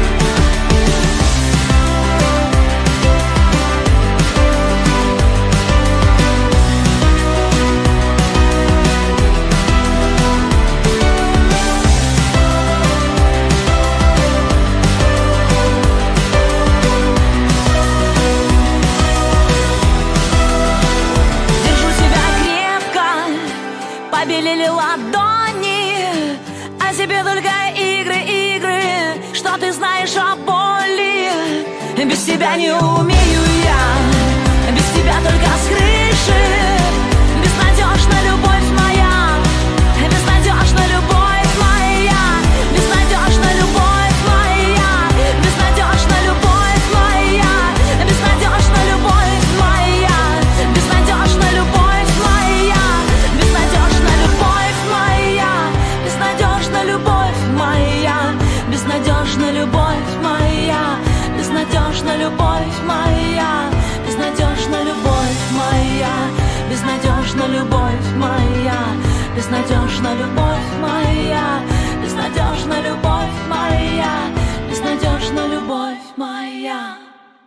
Побелели ладони, а тебе только игры, игры, что ты знаешь о боли. Без тебя не умею я, без тебя только с крыши. Безнадежна любовь моя, безнадежна любовь моя, безнадежна любовь моя, безнадежна любовь моя, безнадежна любовь моя, безнадежна любовь моя, безнадежна любовь моя, безнадежна любовь моя, безнадежна любовь моя, безнадежна любовь моя, безнадежна любовь моя, безнадежна любовь моя, безнадежна любовь моя, безнадежна любовь моя, безнадежна любовь моя.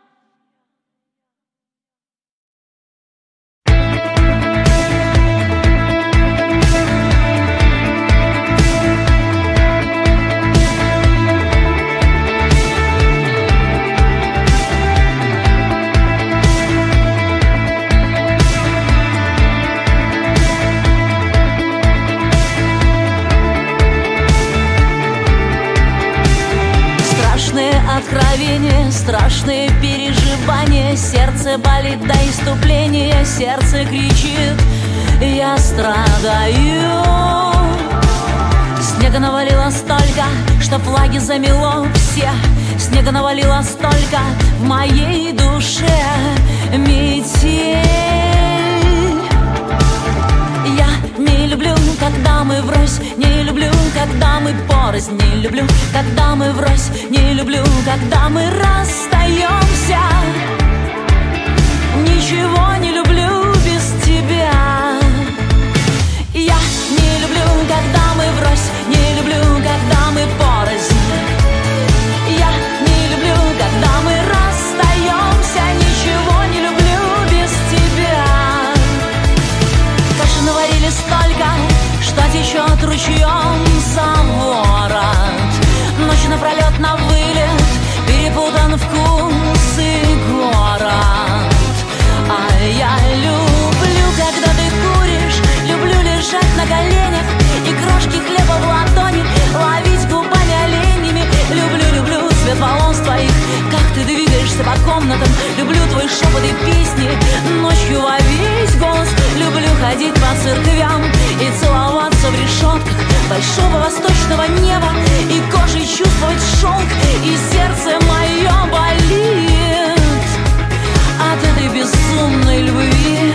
Откровения, страшные переживания, сердце болит до иступления, сердце кричит, я страдаю. Снега навалило столько, что флаги замело все. Снега навалило столько в моей душе. Метель. Я не люблю, когда мы врозь, не люблю, когда мы порознь, не люблю, когда мы врозь, не люблю, когда мы расстаемся. Ничего не люблю без тебя. Я не люблю, когда мы врозь, не люблю, когда мы порознь. Я не люблю, когда мы расстаемся. Ничего не люблю без тебя. Каши наварили столько, что течет ручьем за ворот. нежного неба и кожей чувствовать шелк, и сердце мое болит от этой безумной любви.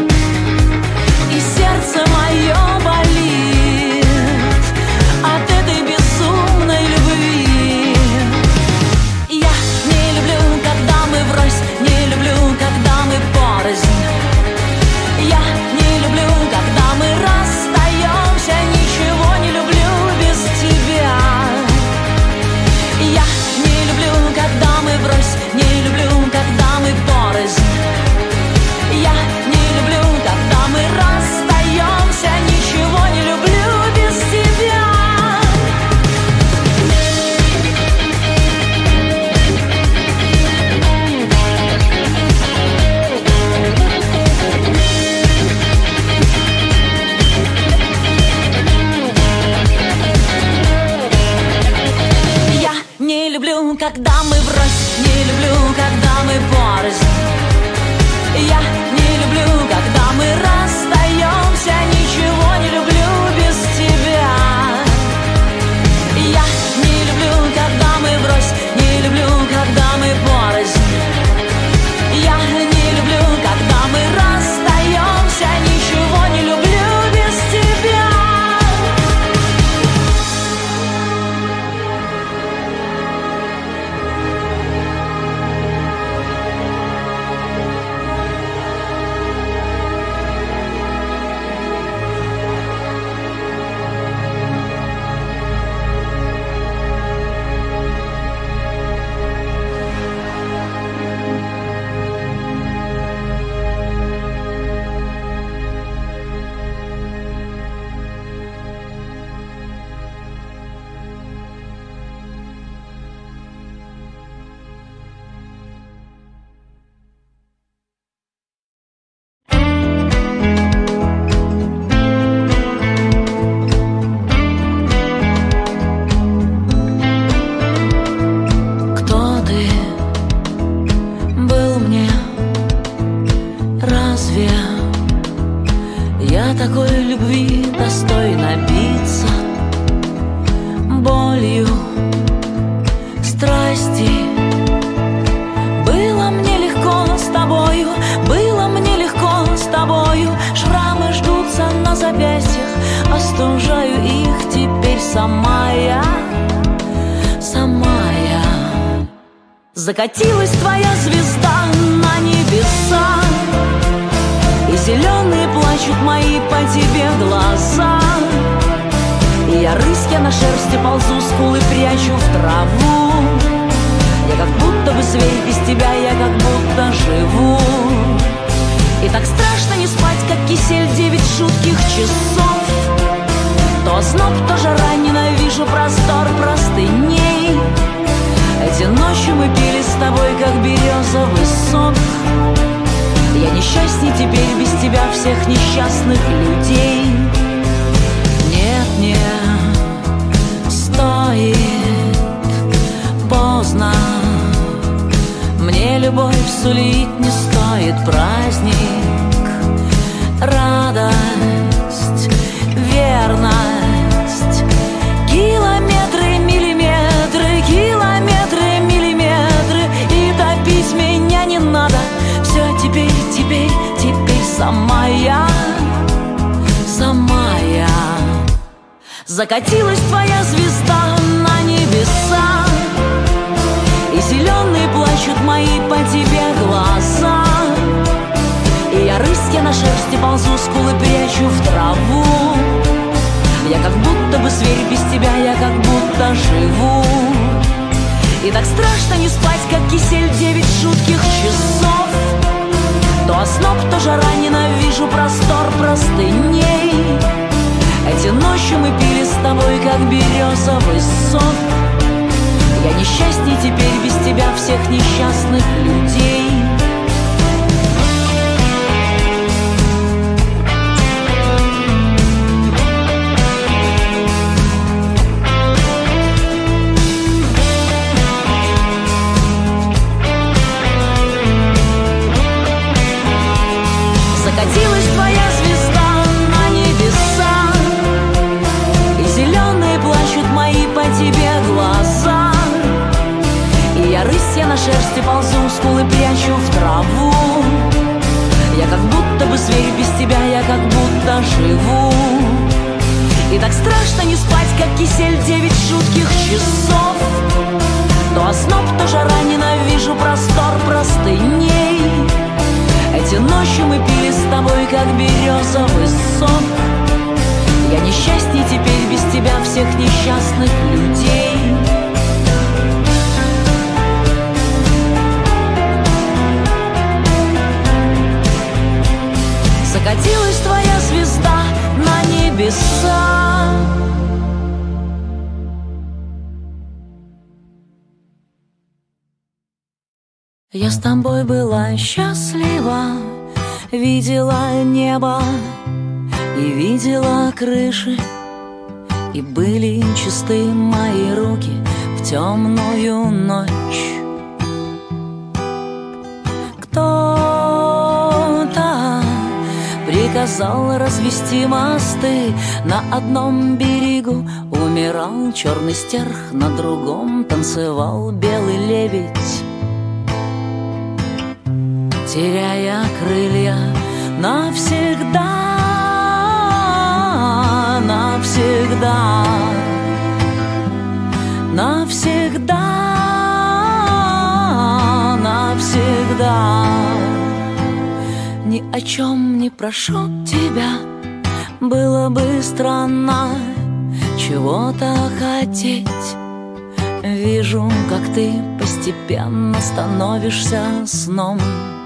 И сердце мое болит от этой безумной любви. Я не люблю, когда мы врозь, не люблю, когда мы порознь. Я не люблю, когда мы расстаемся, ничего не люблю без тебя. Я не люблю, когда мы врозь, не люблю, когда мы порознь. Я не люблю, когда мы расстаемся, ничего не люблю без тебя. Я не люблю, когда мы врозь, не люблю, когда мы порознь. Я не люблю, когда мы расстаемся, ничего не люблю без тебя. Я не люблю, когда мы врозь, не люблю, когда мы порознь. Я не люблю, когда мы расстаемся, ничего не люблю без тебя. Кто ты был мне? Разве я такой любви достойна биться? Болью страсти было мне легко с тобою, было мне легко с тобою. Шрамы жгутся на запястьях, остужаю их теперь сама я, сама я. Закатилась твоя звезда на небеса, и зеленые плачут мои по тебе глаза. И я рыська на шерсти ползу, скулы прячу в траву. Я как будто бы зверь, без тебя я как будто живу. И так страшно не спать, как кисель, девять жутких часов. То озноб, то жара, ненавижу простор простыней. Эти ночи мы пили с тобой, как березовый сок. Я несчастней теперь без тебя всех несчастных людей. Нет, не стоит, поздно. Мне любовь сулить не стоит праздник, радость, верность. Километры, миллиметры, километры, миллиметры. И топить меня не надо. Все теперь, теперь, теперь сама я, сама я. Закатилась твоя звезда на небеса, и зеленые плачут мои по тебе глаза. И я рыська на шерсти ползу, скулы прячу в траву. Я как будто бы зверь, без тебя я как будто живу. И так страшно не спать, как кисель, девять жутких часов. То озноб, то жара, ненавижу простор простыней. Эти ночи мы пили с тобой, как березовый сок. Я несчастней теперь без тебя всех несчастных людей. Закатилась твоя звезда на небеса, и зеленые плачут шерсти ползу, скулы прячу в траву. Я как будто бы зверь, без тебя я как будто живу. И так страшно не спать, как кисель, девять жутких часов. То озноб, то жара, ненавижу простор простыней. Эти ночи мы пили с тобой, как березовый сок. Я несчастней теперь без тебя всех несчастных людей. Закатилась твоя звезда на небеса. Я с тобой была счастлива, видела небо и видела крыши, и были чисты мои руки в темную ночь. Кто-то приказал развести мосты, на одном берегу умирал черный стерх, на другом танцевал белый лебедь. Теряя крылья навсегда, навсегда, навсегда, навсегда. Ни о чем не прошу тебя, было бы странно чего-то хотеть. Вижу, как ты постепенно становишься сном.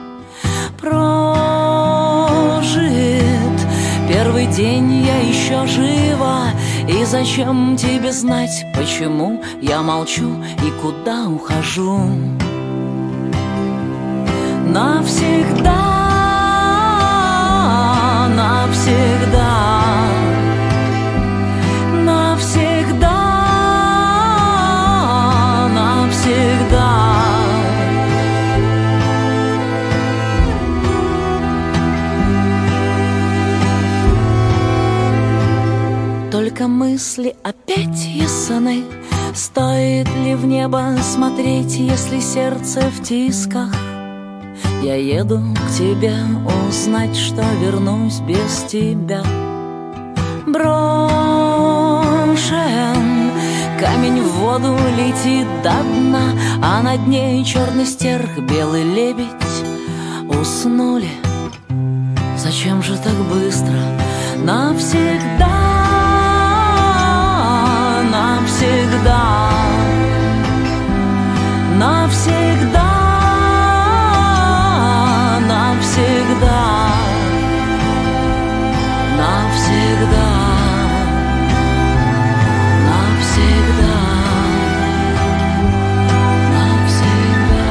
Прожит первый день, я еще жива. И зачем тебе знать, почему я молчу и куда ухожу? Навсегда, навсегда, навсегда, навсегда. Только мысли опять ясны. Стоит ли в небо смотреть, если сердце в тисках? Я еду к тебе узнать, что вернусь без тебя. Брошен камень в воду летит до дна, а над ней черный стерх, белый лебедь. Уснули, зачем же так быстро? Навсегда, навсегда, навсегда, навсегда, навсегда, навсегда, навсегда,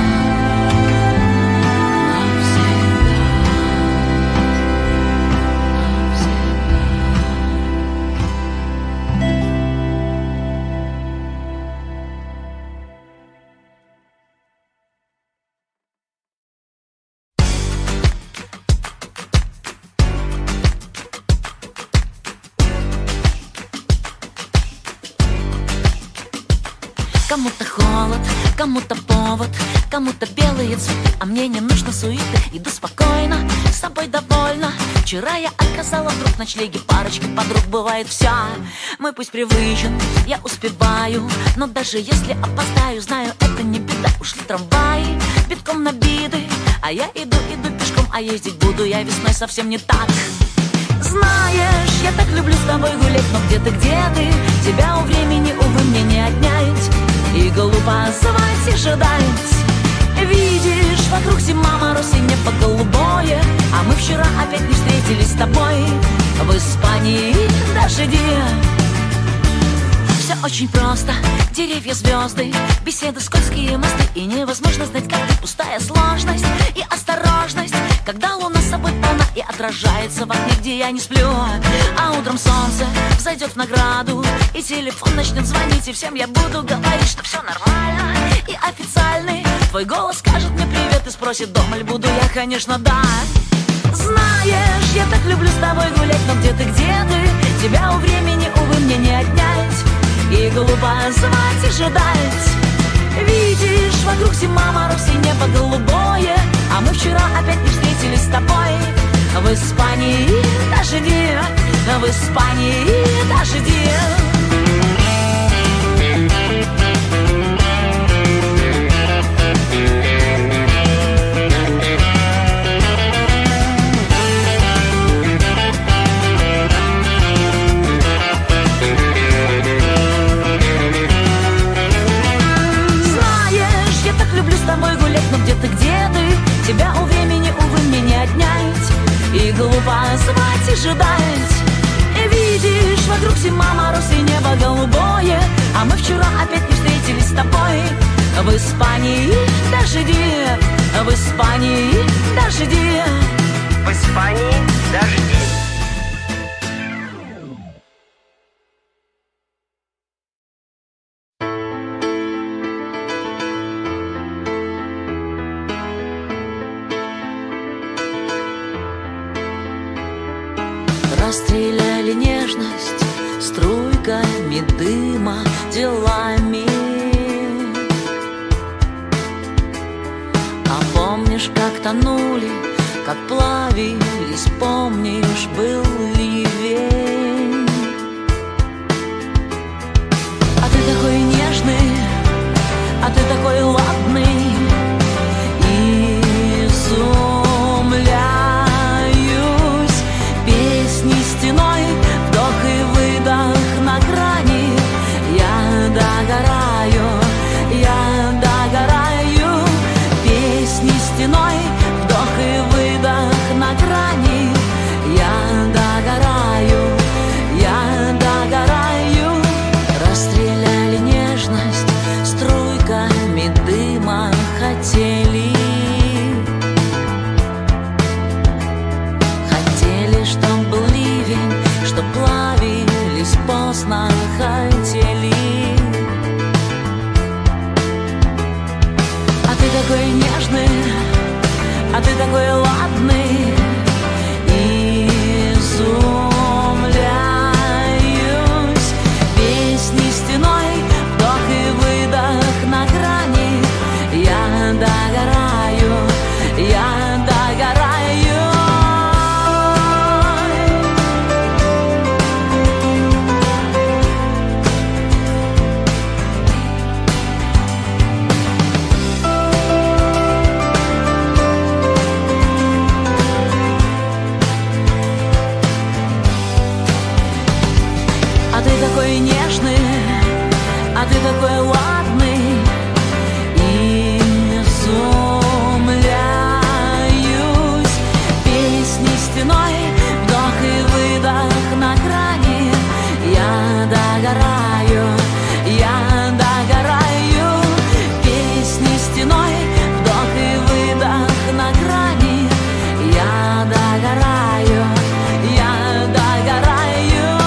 Кому-то холод, кому-то повод, кому-то белые цветы, а мне не нужно суеты. Иду спокойно, с тобой довольна. Вчера я оказала вдруг в ночлеге парочки подруг. Бывает все, мы пусть привычен, я успеваю, но даже если опоздаю, знаю, это не беда. Ушли трамваи, битком набиты, а я иду, иду пешком, а ездить буду я весной совсем не так. Знаешь, я так люблю с тобой гулять, но где ты, где ты? Тебя у времени, увы, мне не отнять. И глупо звать и ждать. Видишь, вокруг зима, мороз и небо голубое, а мы вчера опять не встретились с тобой в Испании дожди. Все очень просто, деревья, звезды, беседы, скользкие мосты. И невозможно знать, как ты, пустая сложность и осторожность, когда луна с собой полна и отражается в окне, где я не сплю. А утром солнце взойдет в награду, и телефон начнет звонить, и всем я буду говорить, что все нормально и официальный. Твой голос скажет мне привет и спросит, дома ли буду я, конечно, да. Знаешь, я так люблю с тобой гулять, но где ты, где ты? Тебя у времени, увы, мне не отнять. И глупо звать и ждать. Видишь, вокруг зима, мороз и небо голубое, а мы вчера опять не встретились с тобой. В Испании дожди, в Испании дожди. Знаешь, я так люблю с тобой гулять, но где ты, где ты? Тебя у времени, увы, мне не отнять. И глупо звать и ждать. И видишь, вокруг зима, мороз и небо голубое, а мы вчера опять не встретились с тобой. В Испании дожди, в Испании дожди, в Испании дожди. Расстреляли нежность струйками дыма, делами. А помнишь, как тонули, как плавились, помнишь, был ливень. А ты такой нежный, а ты такой ладный, изумляюсь. Песни стеной, вдох и выдох на грани. Я догораю, я догораю. Песни стеной, вдох и выдох на грани. Я догораю, я догораю. Расстреляли нежность струйками дыма, хотели. Хотели, чтоб был ливень, чтоб плавились поздно, хотели. А ты такой нежный, а ты такой ладный, изумляюсь. Песни стеной, вдох и выдох на грани. Я догораю, я догораю. А ты такой нежный, а ты такой ладный, изумляюсь. Песни стеной, вдох и выдох на грани. Я догораю, я догораю. Песни стеной, вдох и выдох на грани. Я догораю, я догораю.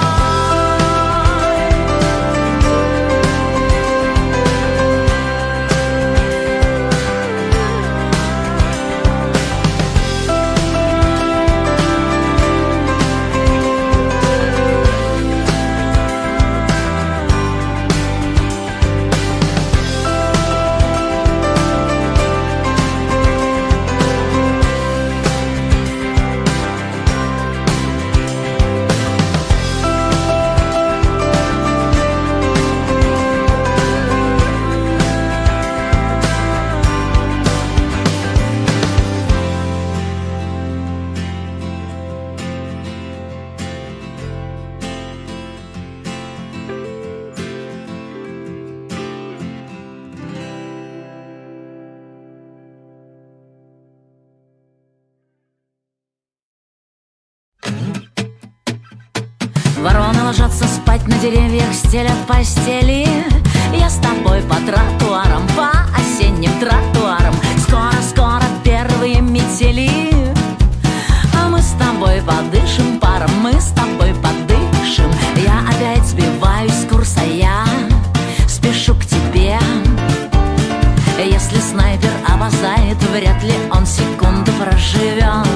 Вороны ложатся спать на деревьях, стелят постели. Я с тобой по тротуарам, по осенним тротуарам. Скоро-скоро первые метели. А мы с тобой подышим паром, мы с тобой подышим. Я опять сбиваюсь с курса, я спешу к тебе. Если снайпер опоздает, вряд ли он секунду проживет.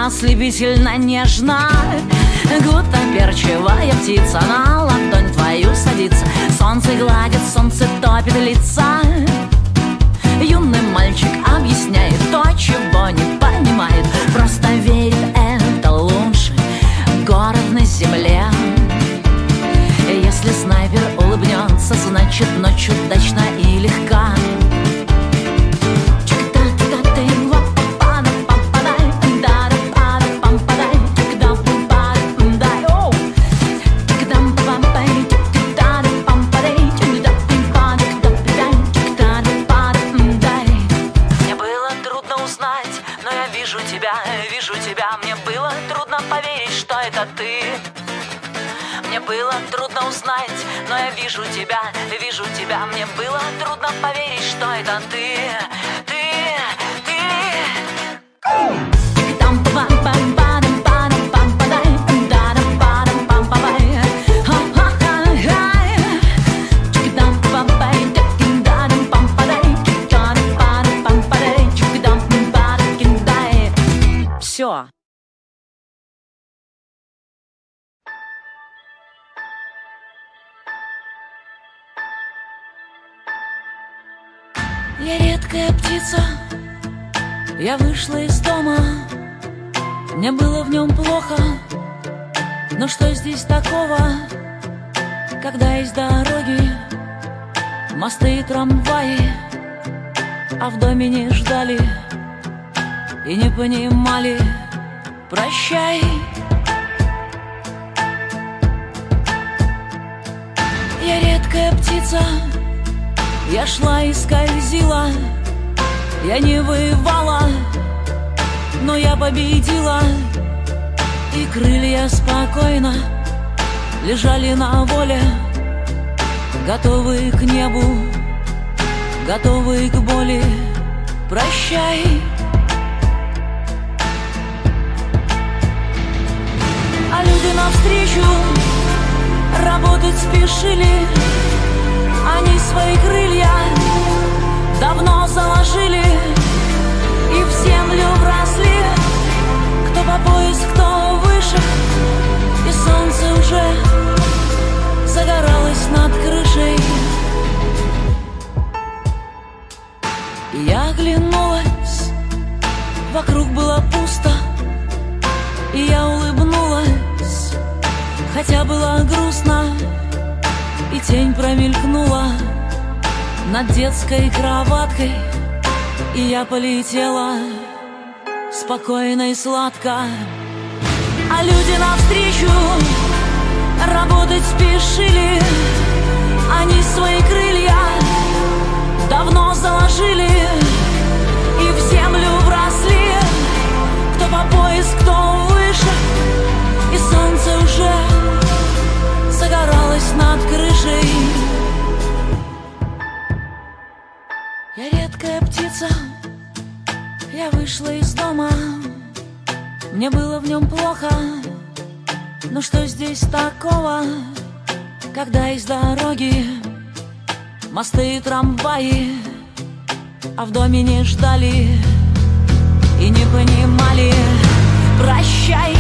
ослепительно нежно. Гуттаперчевая птица на ладонь твою садится. Солнце гладит, солнце топит лица. Юный мальчик объясняет то, чего не понимает. Просто верит, это лучший город на земле. Если снайпер улыбнется, значит ночь удачна и легка. Мне было трудно узнать, но я вижу тебя, вижу тебя. Мне было трудно поверить, что это ты, ты, ты. Там пам пам пам пам пам пам да пам пам пам ха ха ха там пам пам да пам пам пам пам пам все. Я редкая птица, я вышла из дома. Мне было в нем плохо, но что здесь такого, когда есть дороги, мосты и трамваи, а в доме не ждали и не понимали. Прощай. Я редкая птица, я шла и скользила, я не воевала, но я победила. И крылья спокойно лежали на воле, готовые к небу, готовые к боли. Прощай. А люди навстречу работать спешили. Они свои крылья давно заложили и в землю вросли. Кто по пояс, кто выше, и солнце уже загоралось над крышей. И я оглянулась, вокруг было пусто, и я улыбнулась, хотя было грустно. И тень промелькнула над детской кроваткой, и я полетела спокойно и сладко. А люди навстречу работать спешили. Они свои крылья давно заложили и в землю вросли. Кто по пояс, кто выше, и солнце уже загоралась над крышей. Я редкая птица, я вышла из дома. Мне было в нем плохо, но что здесь такого, когда есть дороги, мосты и трамваи, а в доме не ждали и не понимали. Прощай.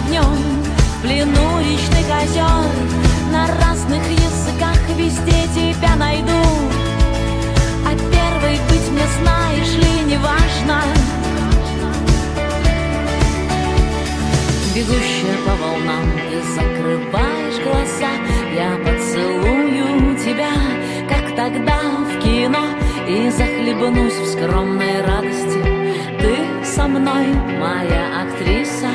в нем, в плену речных озер. На разных языках везде тебя найду. А первой быть мне, знаешь ли, не важно. Бегущая по волнам, ты закрываешь глаза. Я поцелую тебя, как тогда в кино, и захлебнусь в скромной радости. Ты со мной, моя актриса.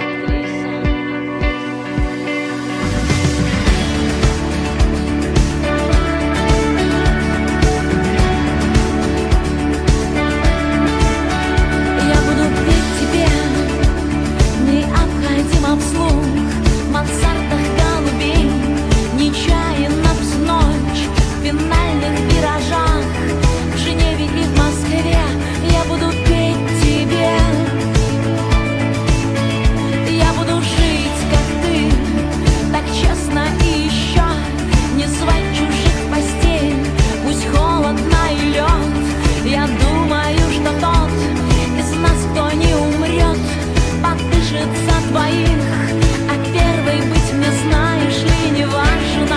Я буду петь тебе необходимо вслух в мансардах голубей, нечаянно в ночь, в финальных виражах, в Женеве и в Москве. Я буду петь тебе. Я буду жить, как ты, так честно и еще не звать чужих в постель, пусть холодно и лед. Я думаю, что тот из нас, кто не умрет, подышит за двоих, а первой быть мне, знаешь ли, не важно.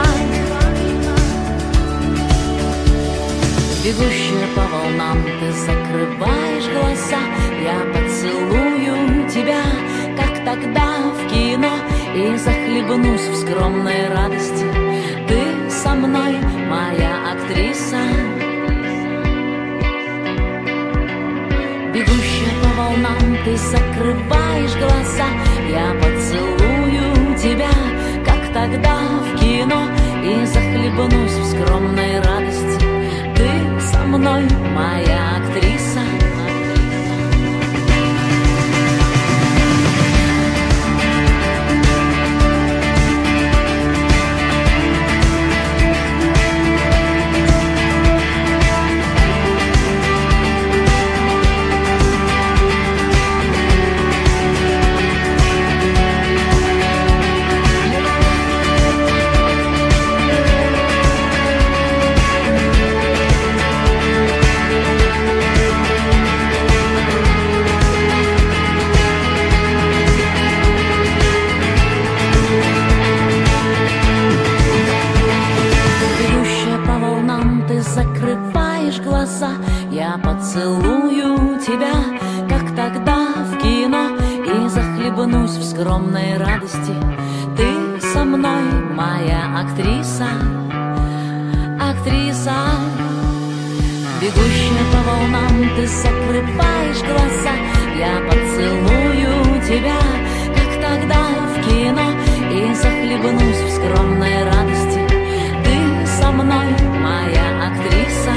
Бегущая по волнам, ты закрываешь глаза. Я поцелую тебя, как тогда в кино, и захлебнусь в скромной радости. Ты со мной, моя актриса. Бегущая по волнам, ты закрываешь глаза. Я поцелую тебя, как тогда в кино, и захлебнусь в скромной радости. Ты со мной, моя актриса. Закрываешь глаза, я поцелую тебя, как тогда в кино, и захлебнусь в скромной радости. Ты со мной, моя актриса, актриса. Бегущая по волнам, ты закрываешь глаза. Я поцелую тебя, как тогда в кино, и захлебнусь в скромной радости. Ты со мной, моя актриса.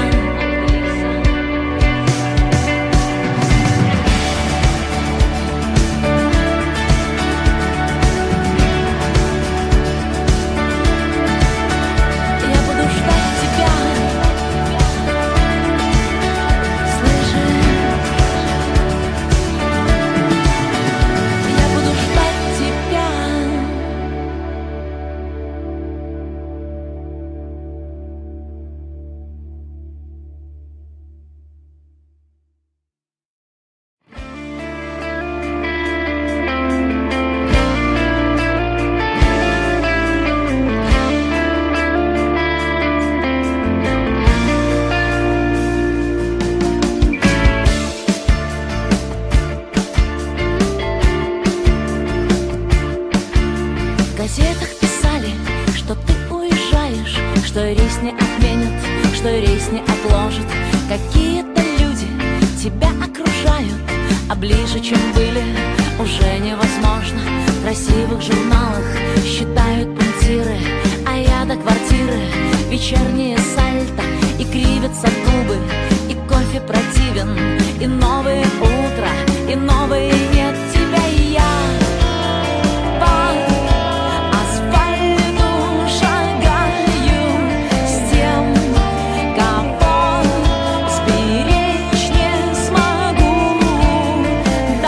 Какие-то люди тебя окружают, а ближе, чем были, уже невозможно. В красивых журналах считают пунктиры, а я до квартиры вечерние сальто, и кривятся губы, и кофе противен, и новое утро, и новые нет тебя и я.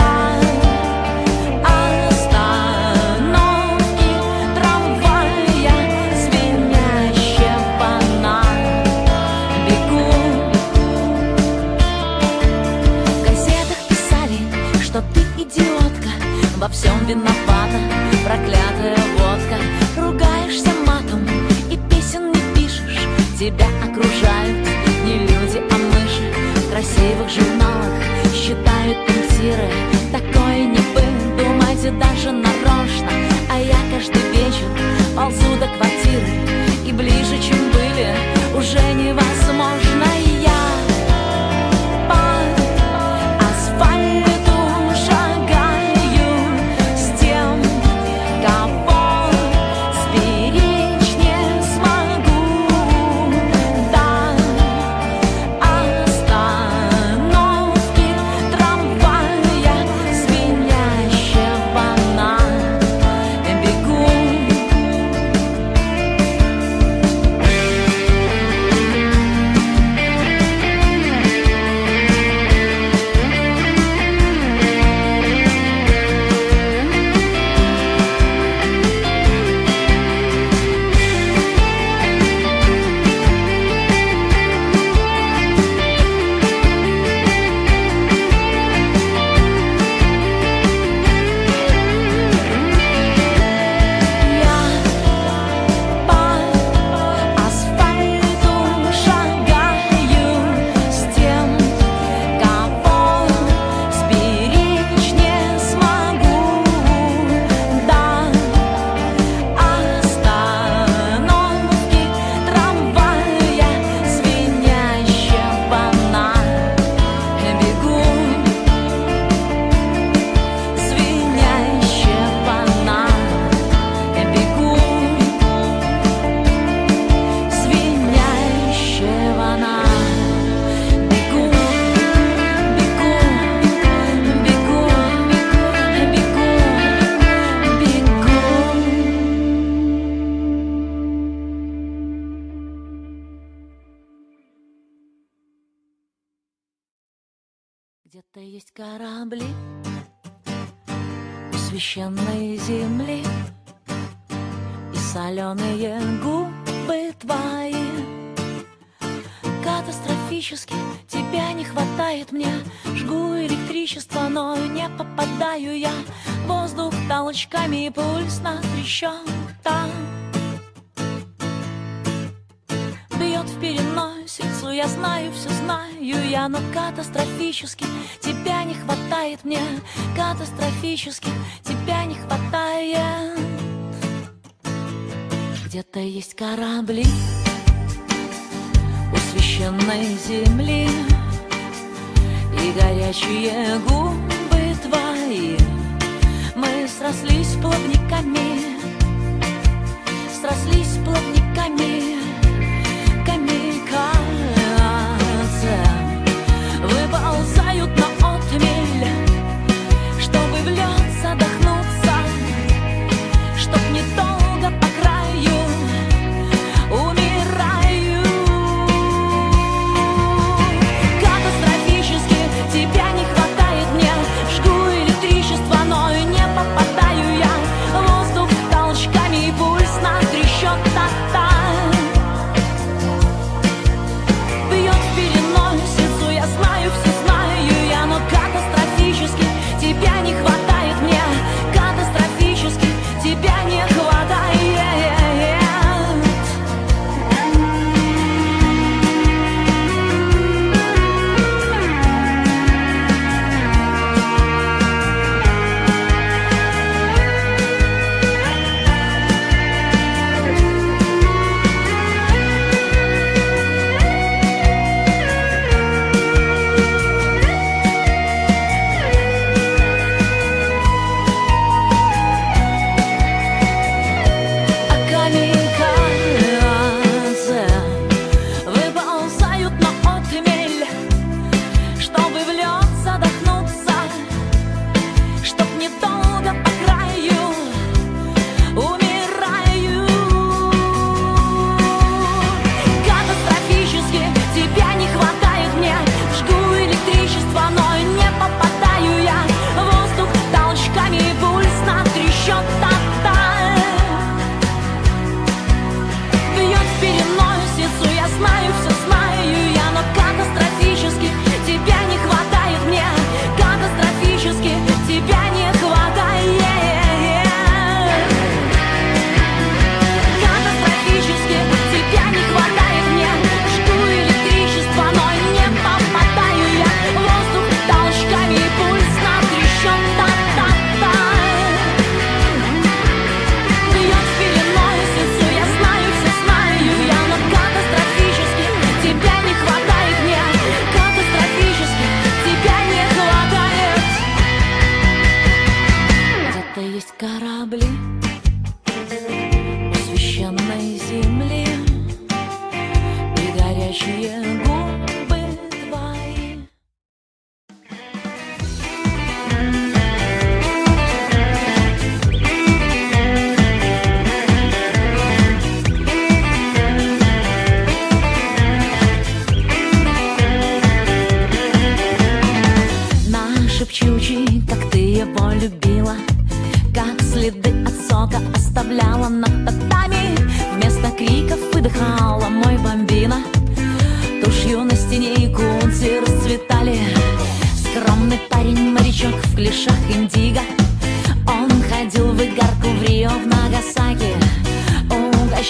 Я тебя окружают не люди, а мыши. В красивых журналах считают пунктиры. Такое не вы думаете даже нарочно. А я каждый вечер ползу до квартиры, и ближе, чем были, уже невозможно. Я по асфальту шагаю с тем, кого сберечь не смогу. До остановки трамвая звенящего на бегу. Где-то есть корабли у священной земли, и соленые губы твои. Катастрофически тебя не хватает мне. Жгу электричество, но не попадаю я. Воздух толчками и пульс на трещотах бьет в переносицу. Я знаю, все знаю я, но катастрофически тебя не хватает мне. Катастрофически тебя не хватает. Где-то есть корабли у священной земли, и горячие губы твои. Мы срослись плавниками, срослись плавниками, камикадзе. Выползают на отмель, чтобы в лед задохнуться, чтоб недолго по краю умираю. Катастрофически тебя не хватает мне. Жгу электричество, но и не попадаю я. Воздух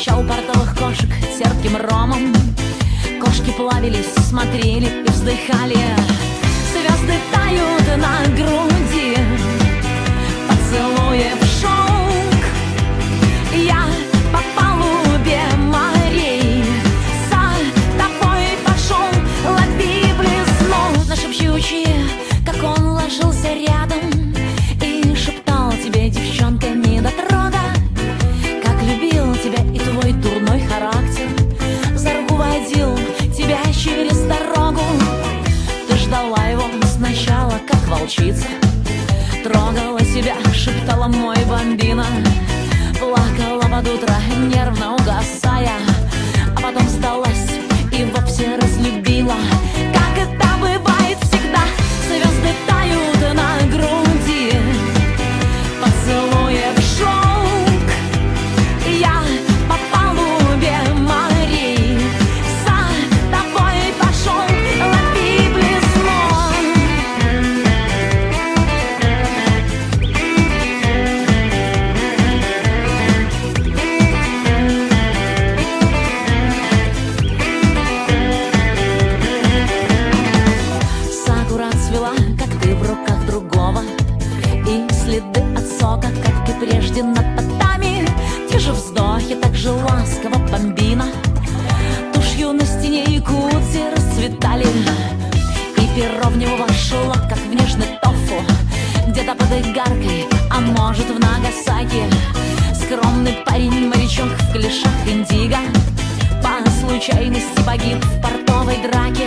угощал портовых кошек терпким ромом. Кошки плавились, смотрели и вздыхали. Звезды тают на груди, поцелуев шелк. Я по палубе морей за тобой пошел, лови блесну. Нашепчучие, как он ложился рядом и шептал тебе, девчонка, недотрога, как любил тебя и твой дурной характер. За руку водил тебя через дорогу. Ты ждала его сначала, как волчица, трогала себя, шептала мой бомбина, плакала под утро, нервно угасая, а потом сдалась и вовсе разлюбила. Как это бывает всегда, звезды тают на груди, поцелуев шелк. Я по палубе морей за тобой пошел, лови блесну. Сакура цвела, как ты в руках другого, и следы от сока, как ты прежде на татами. Те же вздохи, так же ласково бомбина. Тушь юности не якудзи расцветали, и перо в него вошло, как в нежный тофу. Где-то под игаркой, а может в Нагасаки, скромный парень, морячок в клешах индиго, по случайности погиб в портовой драке.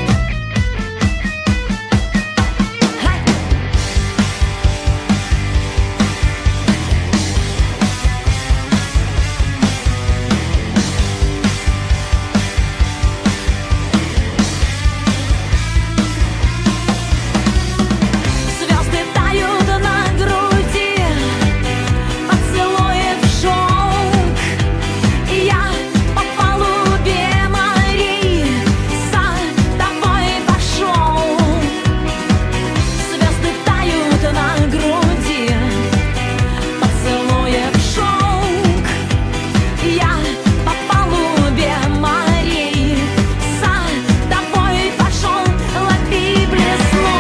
Звезды тают на груди, поцелуев шелк. Я по палубе морей за тобой пошел. Звезды тают на груди, поцелуев шелк. Я по палубе морей за тобой пошел, лови блесну.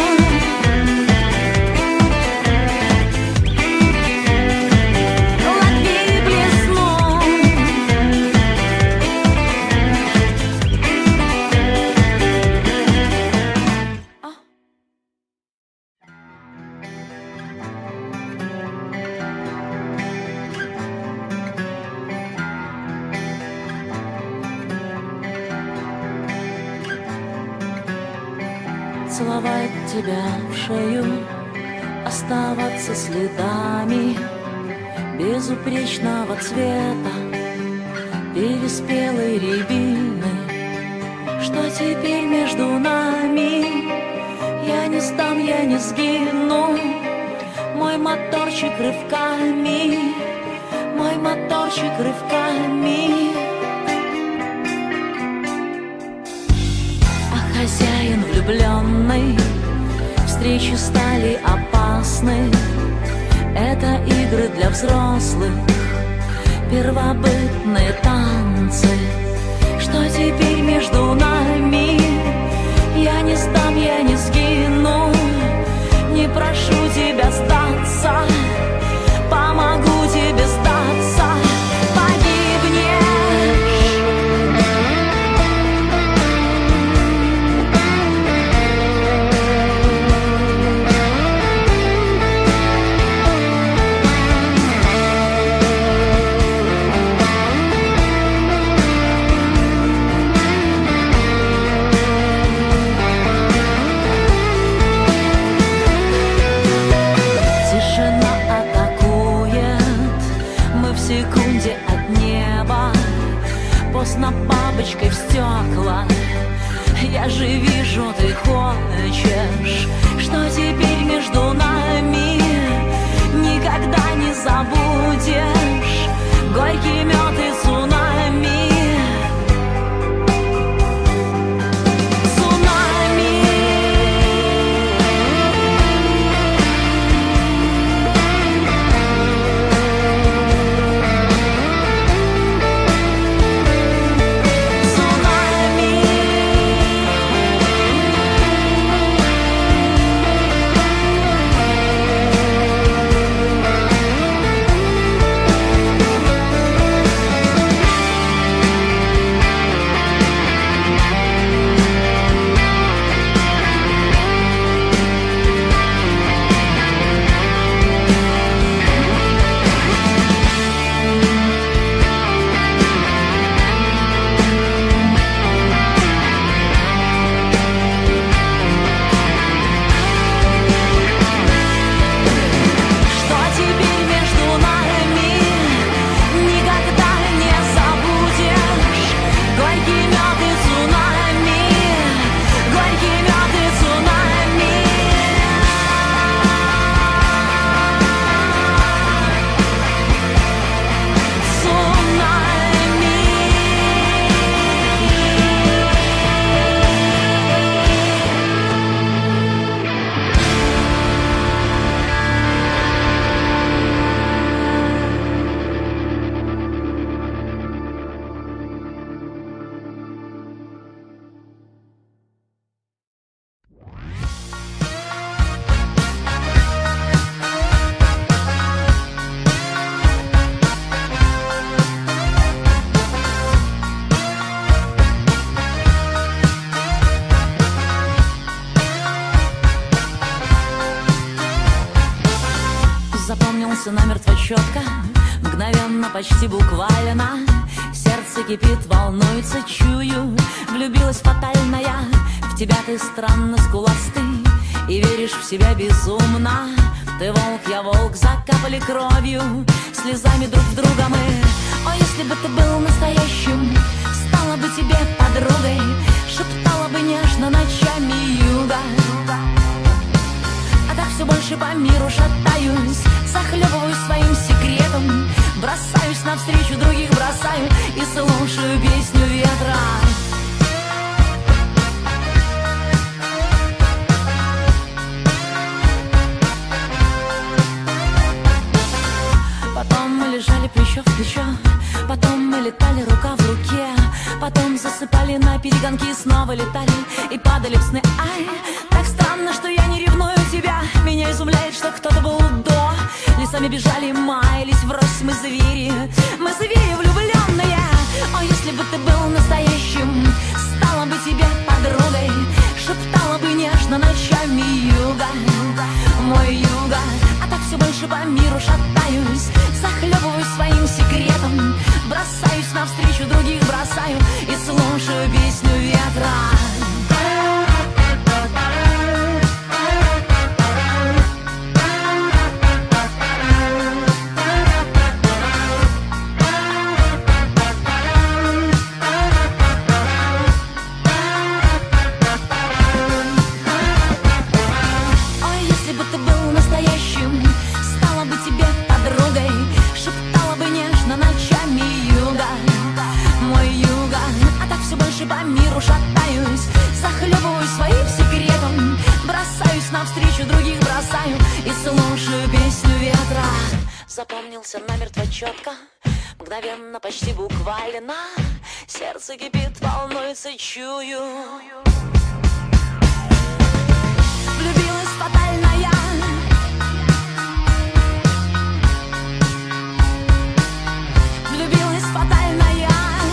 Лови блесну. Целовать тебя в шею, оставаться следами безупречного цвета переспелой рябины. Что теперь между нами? Я не сдам, я не сгину. Мой моторчик рывками, мой моторчик рывками. А хозяин влюбленный, встречи стали опасны. Это игры для взрослых, первобытные танцы. Что теперь между нами? Я не сдам, я не сгину. Не прошу тебя сдаться, помогу тебе сдаться. Поздно бабочкой в стекла. Я же вижу, ты хочешь. Что теперь между нами? Никогда не забудешь горький мед и цунами. Цунами. почти буквально. Сердце кипит, волнуется, чую. Влюбилась фатально я, в тебя ты странно скуластый, и веришь в себя безумно. Ты волк, я волк, закапали кровью, слезами друг в друга мы. О, если бы ты был настоящим, стала бы тебе подругой, шептала бы нежно ночами юга. А так все больше по миру шатаюсь, захлебываюсь своим секретом, бросаюсь навстречу, других бросаю и слушаю песню ветра. Потом мы лежали плечо в плечо, потом мы летали рука в руке, потом засыпали на перегонки, снова летали и падали в сны. Ай, так странно, что я не ревную тебя. Меня изумляет, что кто-то был до. Лесами бежали, маялись врозь, мы звери, мы звери влюбленные. О, если бы ты был настоящим, стала бы тебе подругой, шептала бы нежно ночами юга, мой юга. А так все больше по миру шатаюсь, захлебываюсь своим секретом, бросаюсь навстречу, других бросаю и слушаю песню ветра. По миру шатаюсь, захлебываюсь своим секретом, бросаюсь навстречу, других бросаю и слушаю песню ветра. Запомнился намертво четко, мгновенно, почти буквально. Сердце кипит, волнуется, чую. Влюбилась фатально я. Влюбилась фатально я.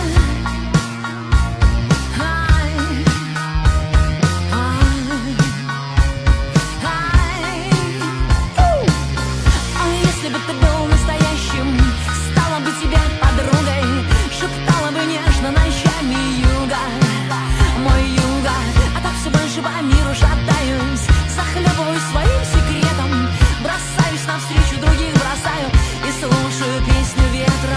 Ночами юга, мой юга. А так все больше по миру шатаюсь, захлебываюсь своим секретом, бросаюсь навстречу, других бросаю и слушаю песню ветра.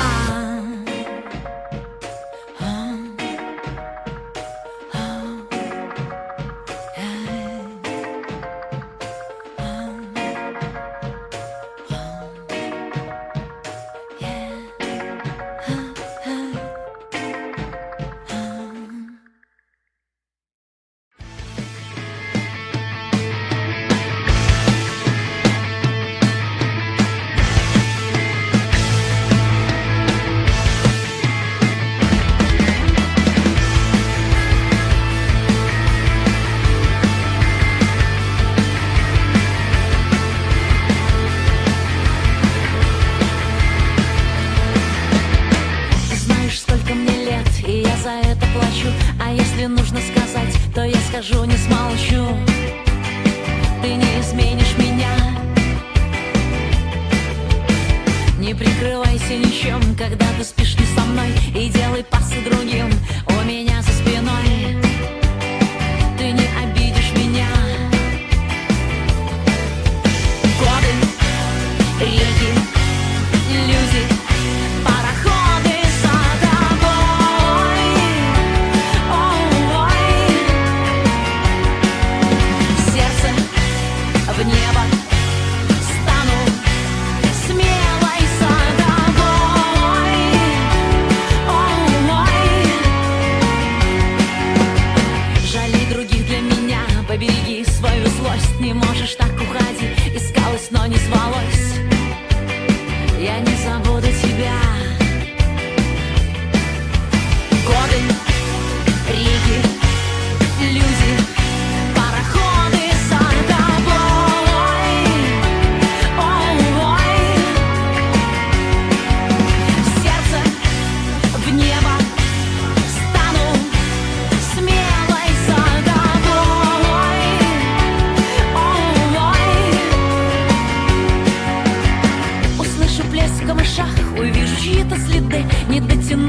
Скажу, не смолчу, ты не изменишь меня. Не прикрывайся ничем, когда ты спишь не со мной, и делай пасы другим у меня за спиной. Ты не обидишь меня. Годы, реки, люди, пароходы за тобой. Ой, сердце в небо, стану смелой за тобой. Ой,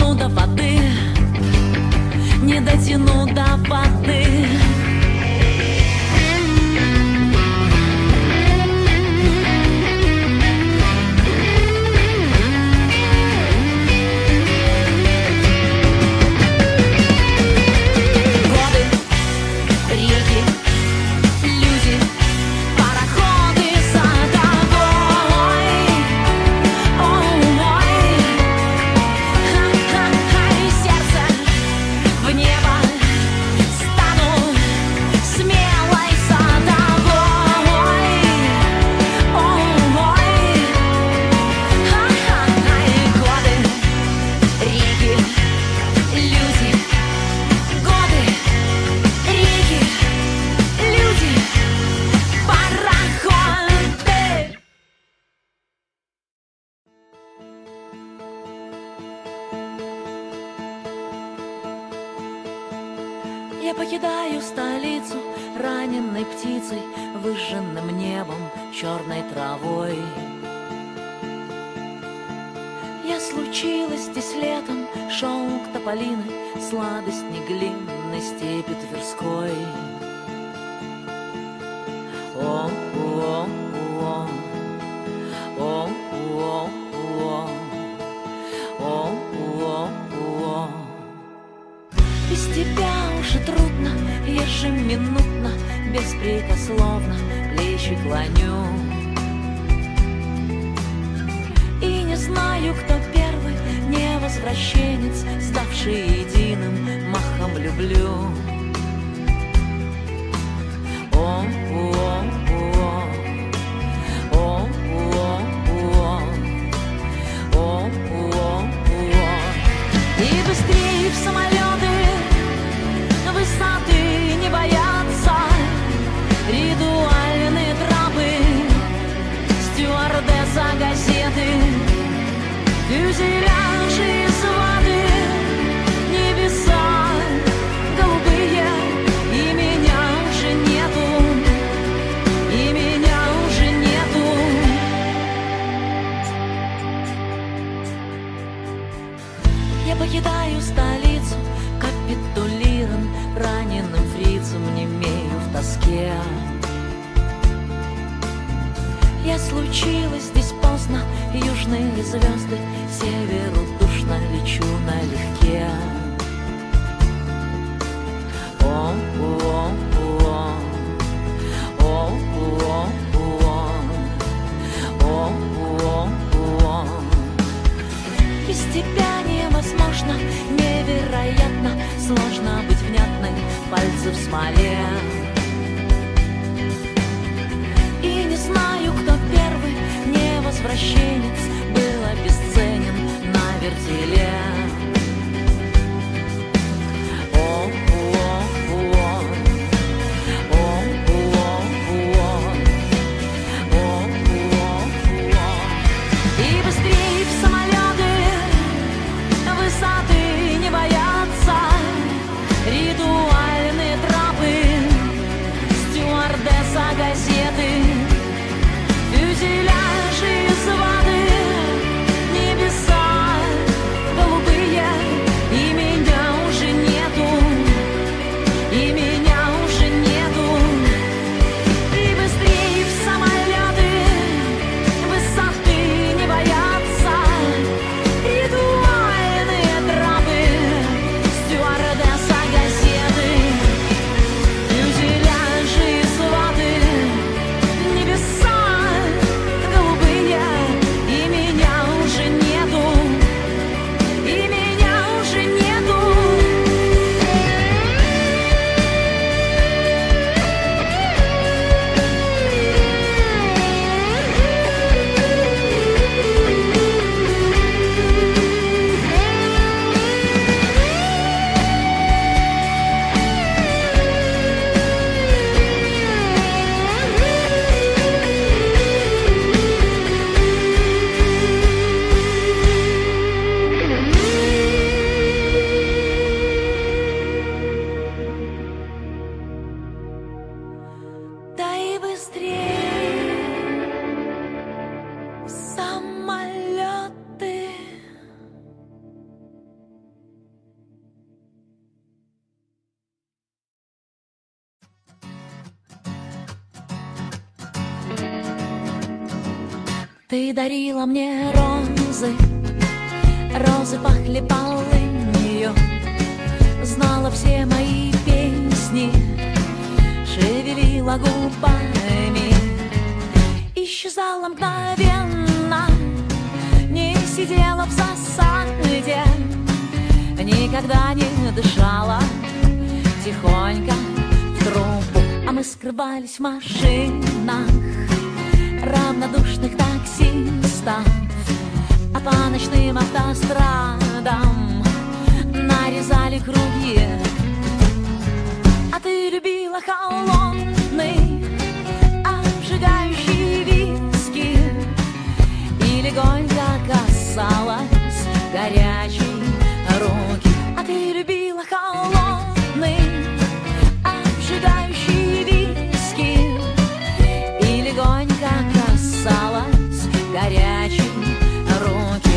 дотяну до воды, не дотяну до воды. Я покидаю столицу раненной птицей, выжженным небом, черной травой. Я случилась здесь летом, шелк тополины, сладость неглинной степи Тверской. О, о, о, о, о, о, о, о, о. Без тебя уже трудно, ежеминутно, беспрекословно плечи клоню. И не знаю, кто первый, невозвращенец, ставший единым махом люблю. О, о, о, о, о, о, о, о, о. И быстрее в самолеты высоты не боятся, ритуальные трапы, стюардесса газеты, фюзеляжи из воды, небеса голубые, и меня уже нету, и меня уже нету. Я покидаю столицу, капитулирован раненым фрицем, немею в тоске. Я случилась здесь поздно, южные звезды, северу душно, лечу налегке. О, о, о, о, о, о, о, о, о. Без тебя невозможно, невероятно, сложно быть внятной, пальцы в смоле. И не знаю, кто первый, невозвращенец, был обесценен на вертеле. О, о, о, о, о, о, о, о, о. И быстрее в самолеты высоты не боятся, ритуальные трапы, стюардесса газеты, фюзеляжи из воды, небеса голубые. Ты дарила мне розы, розы пахли полынью, знала все мои песни, шевелила губами, исчезала мгновенно, не сидела в засаде, никогда не дышала тихонько в трубу. А мы скрывались в машинах равнодушных таксистов, а по ночным автострадам нарезали круги. А ты любила холодный, обжигающий виски и легонько касалась горячей руки. А ты любила холодный, обжигающий виски и легонько касалась горячей руки.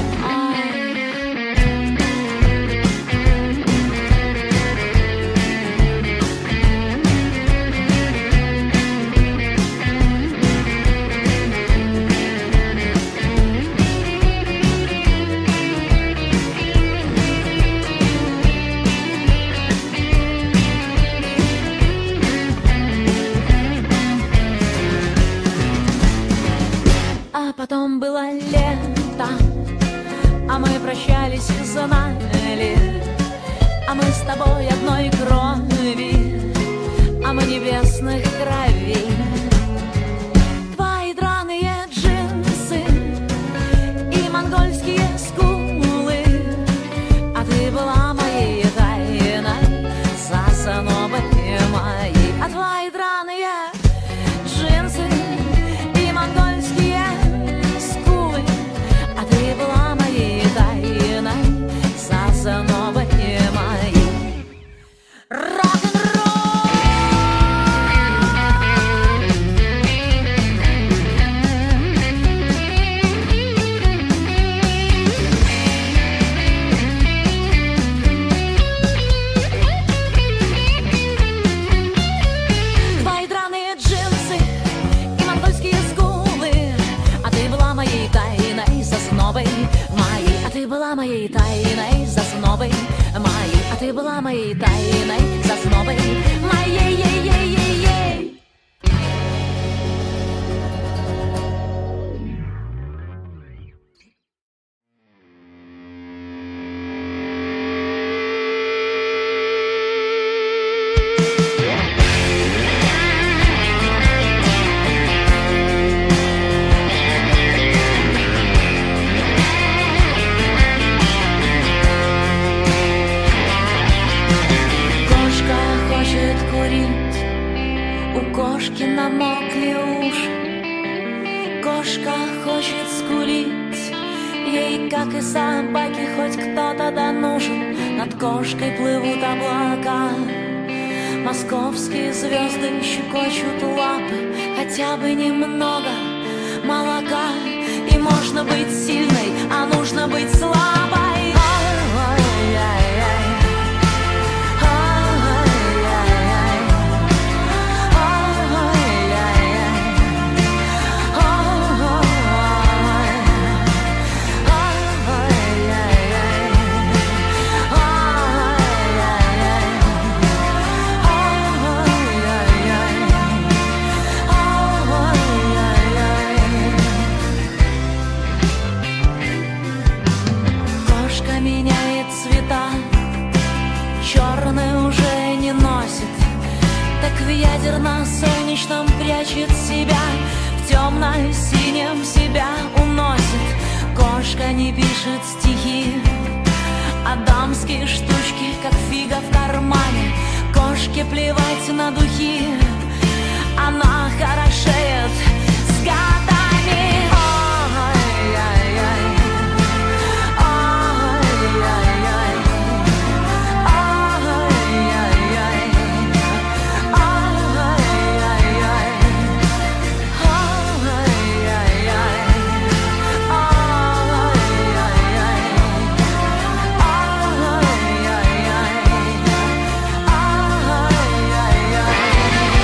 А потом было лето, а мы прощались, знали, а мы с тобой одной крови, а мы небесных кровей. Твои драные джинсы и монгольские скулы, а ты была моей тайной, сосновой моей. А твои драные джинсы и монгольские скулы, а ты была моей тайной, сосновой моей. Рок-н-ролл! Твои драные джинсы и монгольские скулы, а ты была моей тайной, сосновой моей. А ты была моей тайной, сосновой моей. А ты была моей тайной, сосновой моей. Ей-ей-ей-ей-ей. Кошка хочет курить, у кошки намокли уши. Кошка хочет скулить, ей, как и собаке, хоть кто-то да нужен. Над кошкой плывут облака, московские звезды щекочут лапы. Хотя бы немного молока, и можно быть сильной, а нужно быть слабой. Ай-яй-яй. Кошка меняет цвета, черный уже не носит, так в ядерно-солнечном прячет себя, в темно-синем себя уносит. Кошка не пишет стихи, а дамские штучки, как фига в кармане. Кошке плевать на духи, она хорошеет с годами. Ай-яй-яй. Ай-яй-яй. Ай-яй-яй. Ай-яй-яй. Ай-яй-яй.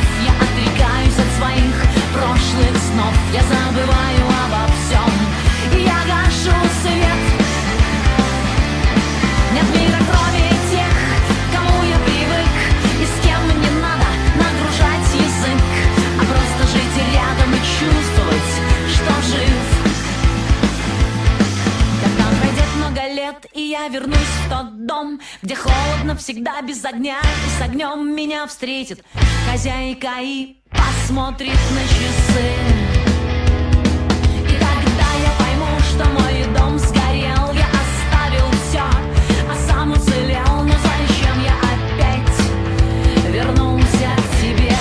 вновь я отрекаюсь от своих прошлых снов. Я забываю обо всем, и я гашу свет. Нет мира, кроме тех, к кому я привык, и с кем не надо нагружать язык, а просто жить рядом и чувствовать, что жив. Когда пройдет много лет, и я вернусь в тот дом, где холодно всегда без огня, и с огнем меня встретит хозяйка и посмотрит на часы. И тогда я пойму, что мой дом сгорел, я оставил все, а сам уцелел. Но зачем я опять вернулся к тебе?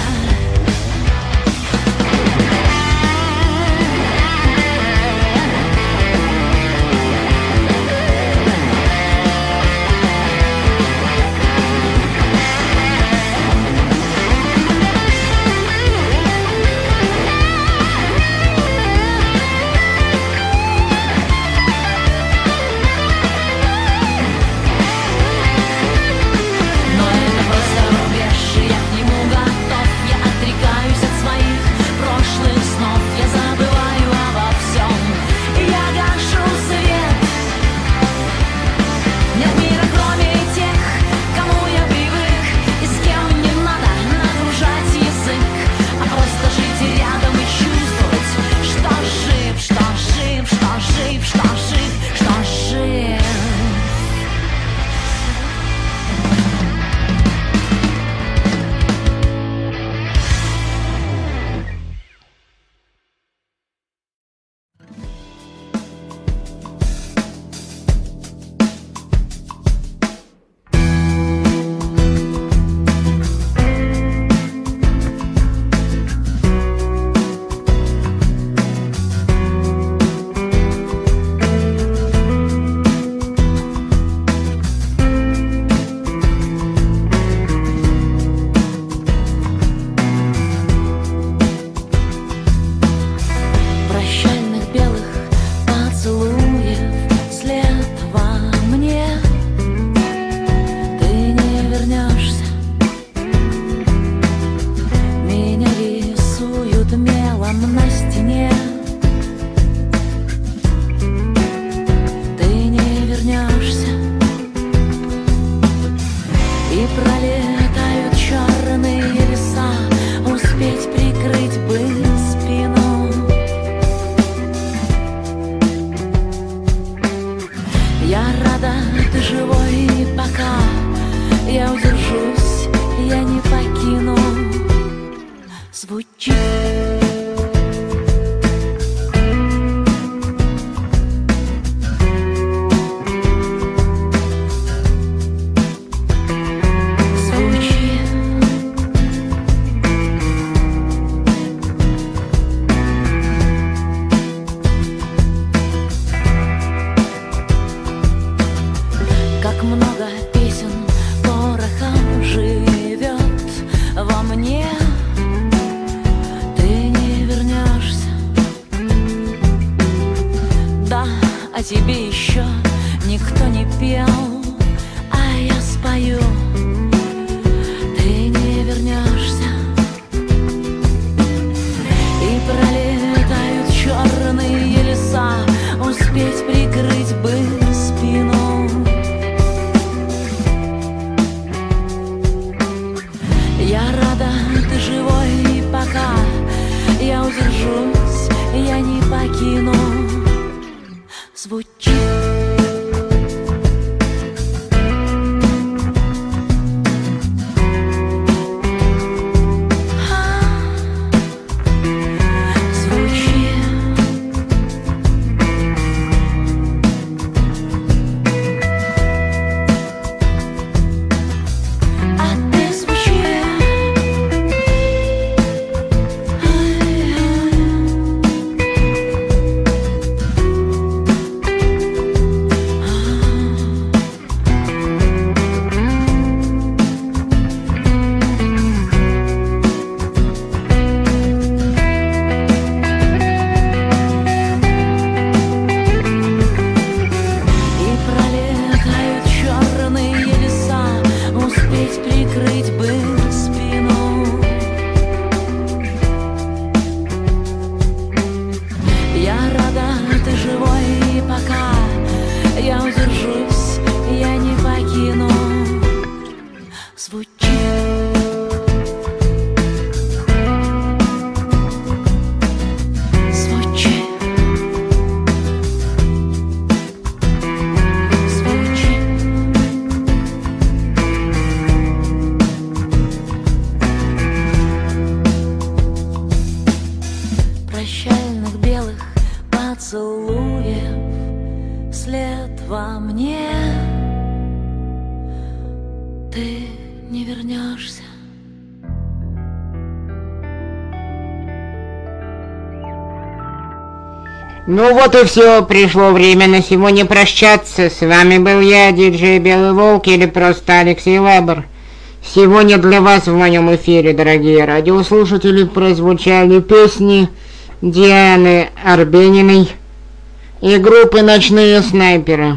Ну вот и все, пришло время на сегодня прощаться. С вами был я, диджей Белый Волк, или просто Алексей Лабер. Сегодня для вас в моем эфире, дорогие радиослушатели, прозвучали песни Дианы Арбениной и группы «Ночные снайперы».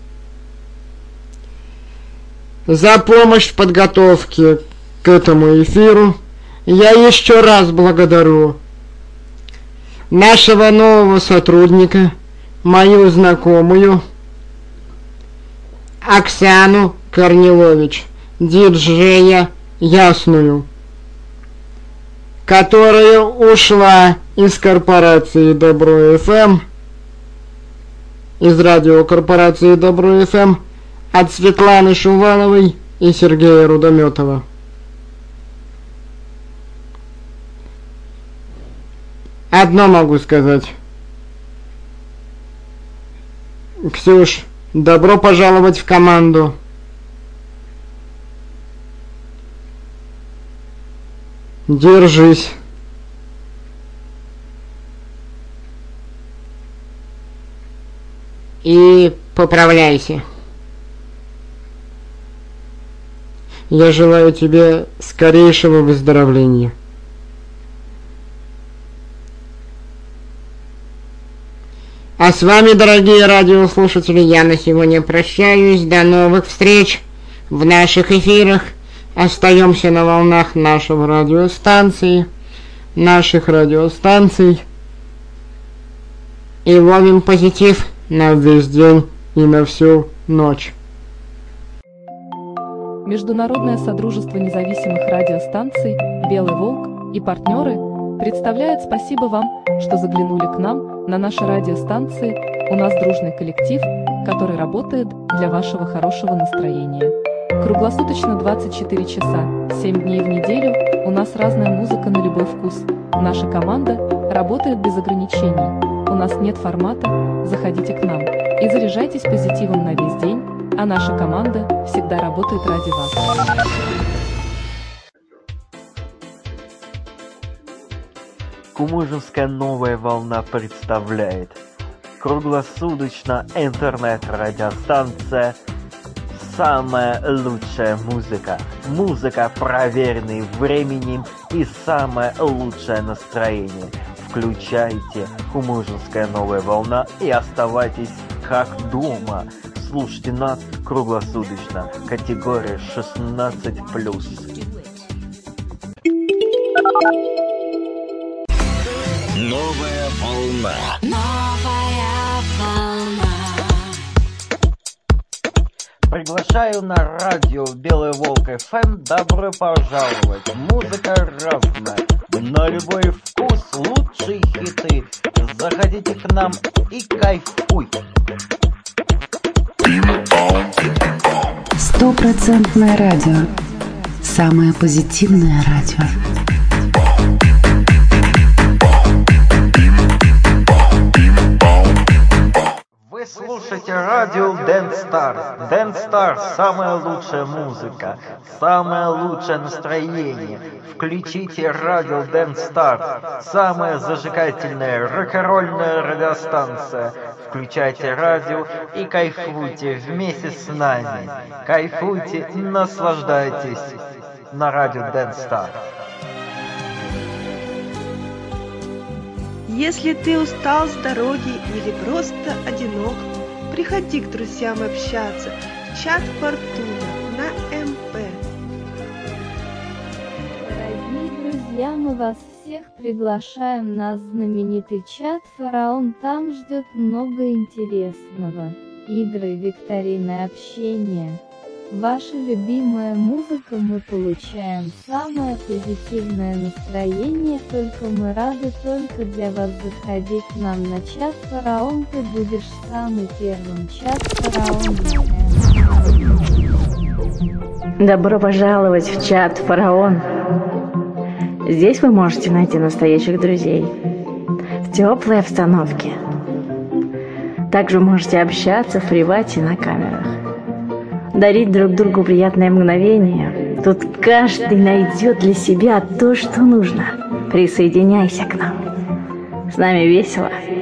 За помощь в подготовке к этому эфиру я еще раз благодарю нашего нового сотрудника, мою знакомую Оксану Корнилович, диджея Ясную, которая ушла из корпорации Добро эф эм, из радиокорпорации Добро эф эм, от Светланы Шуваловой и Сергея Рудометова. Одно могу сказать. Ксюш, добро пожаловать в команду. Держись. И поправляйся. Я желаю тебе скорейшего выздоровления. А с вами, дорогие радиослушатели, я на сегодня прощаюсь. До новых встреч в наших эфирах. Остаемся на волнах нашего радиостанции, наших радиостанций. И ловим позитив на весь день и на всю ночь. Международное содружество независимых радиостанций «Белый Волк» и партнеры представляет спасибо вам, что заглянули к нам на наши радиостанции. У нас дружный коллектив, который работает для вашего хорошего настроения. Круглосуточно двадцать четыре часа, семь дней в неделю, у нас разная музыка на любой вкус. Наша команда работает без ограничений. У нас нет формата, заходите к нам и заряжайтесь позитивом на весь день, а наша команда всегда работает ради вас. Кумужинская новая волна представляет круглосуточно интернет-радиостанция «Самая лучшая музыка». Музыка, проверенная временем, и самое лучшее настроение. Включайте Кумужинская новая волна и оставайтесь как дома. Слушайте нас круглосуточно. Категория шестнадцать плюс. Новая волна. Новая волна. Приглашаю на радио Белый Волк эф эм. Добро пожаловать. Музыка разная. На любой вкус лучшие хиты. Заходите к нам и кайфуйте. Стопроцентное радио. Самое позитивное радио. Вы слушаете радио Dance Star. Dance Star – самая лучшая музыка, самое лучшее настроение. Включите радио Dance Star, самая зажигательная рок-н-ролльная радиостанция. Включайте радио и кайфуйте вместе с нами. Кайфуйте, наслаждайтесь на радио Dance Star. Если ты устал с дороги или просто одинок, приходи к друзьям общаться в чат Фортуна на эм пэ. Дорогие друзья, мы вас всех приглашаем на знаменитый чат «Фараон». Там ждет много интересного. Игры, викторины, общение. Ваша любимая музыка, мы получаем самое позитивное настроение, только мы рады только для вас. Заходи к нам на чат «Фараон», ты будешь самым первым. Чат «Фараон». Добро пожаловать в чат «Фараон». Здесь вы можете найти настоящих друзей в теплой обстановке. Также можете общаться в привате на камерах, дарить друг другу приятные мгновения. Тут каждый найдет для себя то, что нужно. Присоединяйся к нам. С нами весело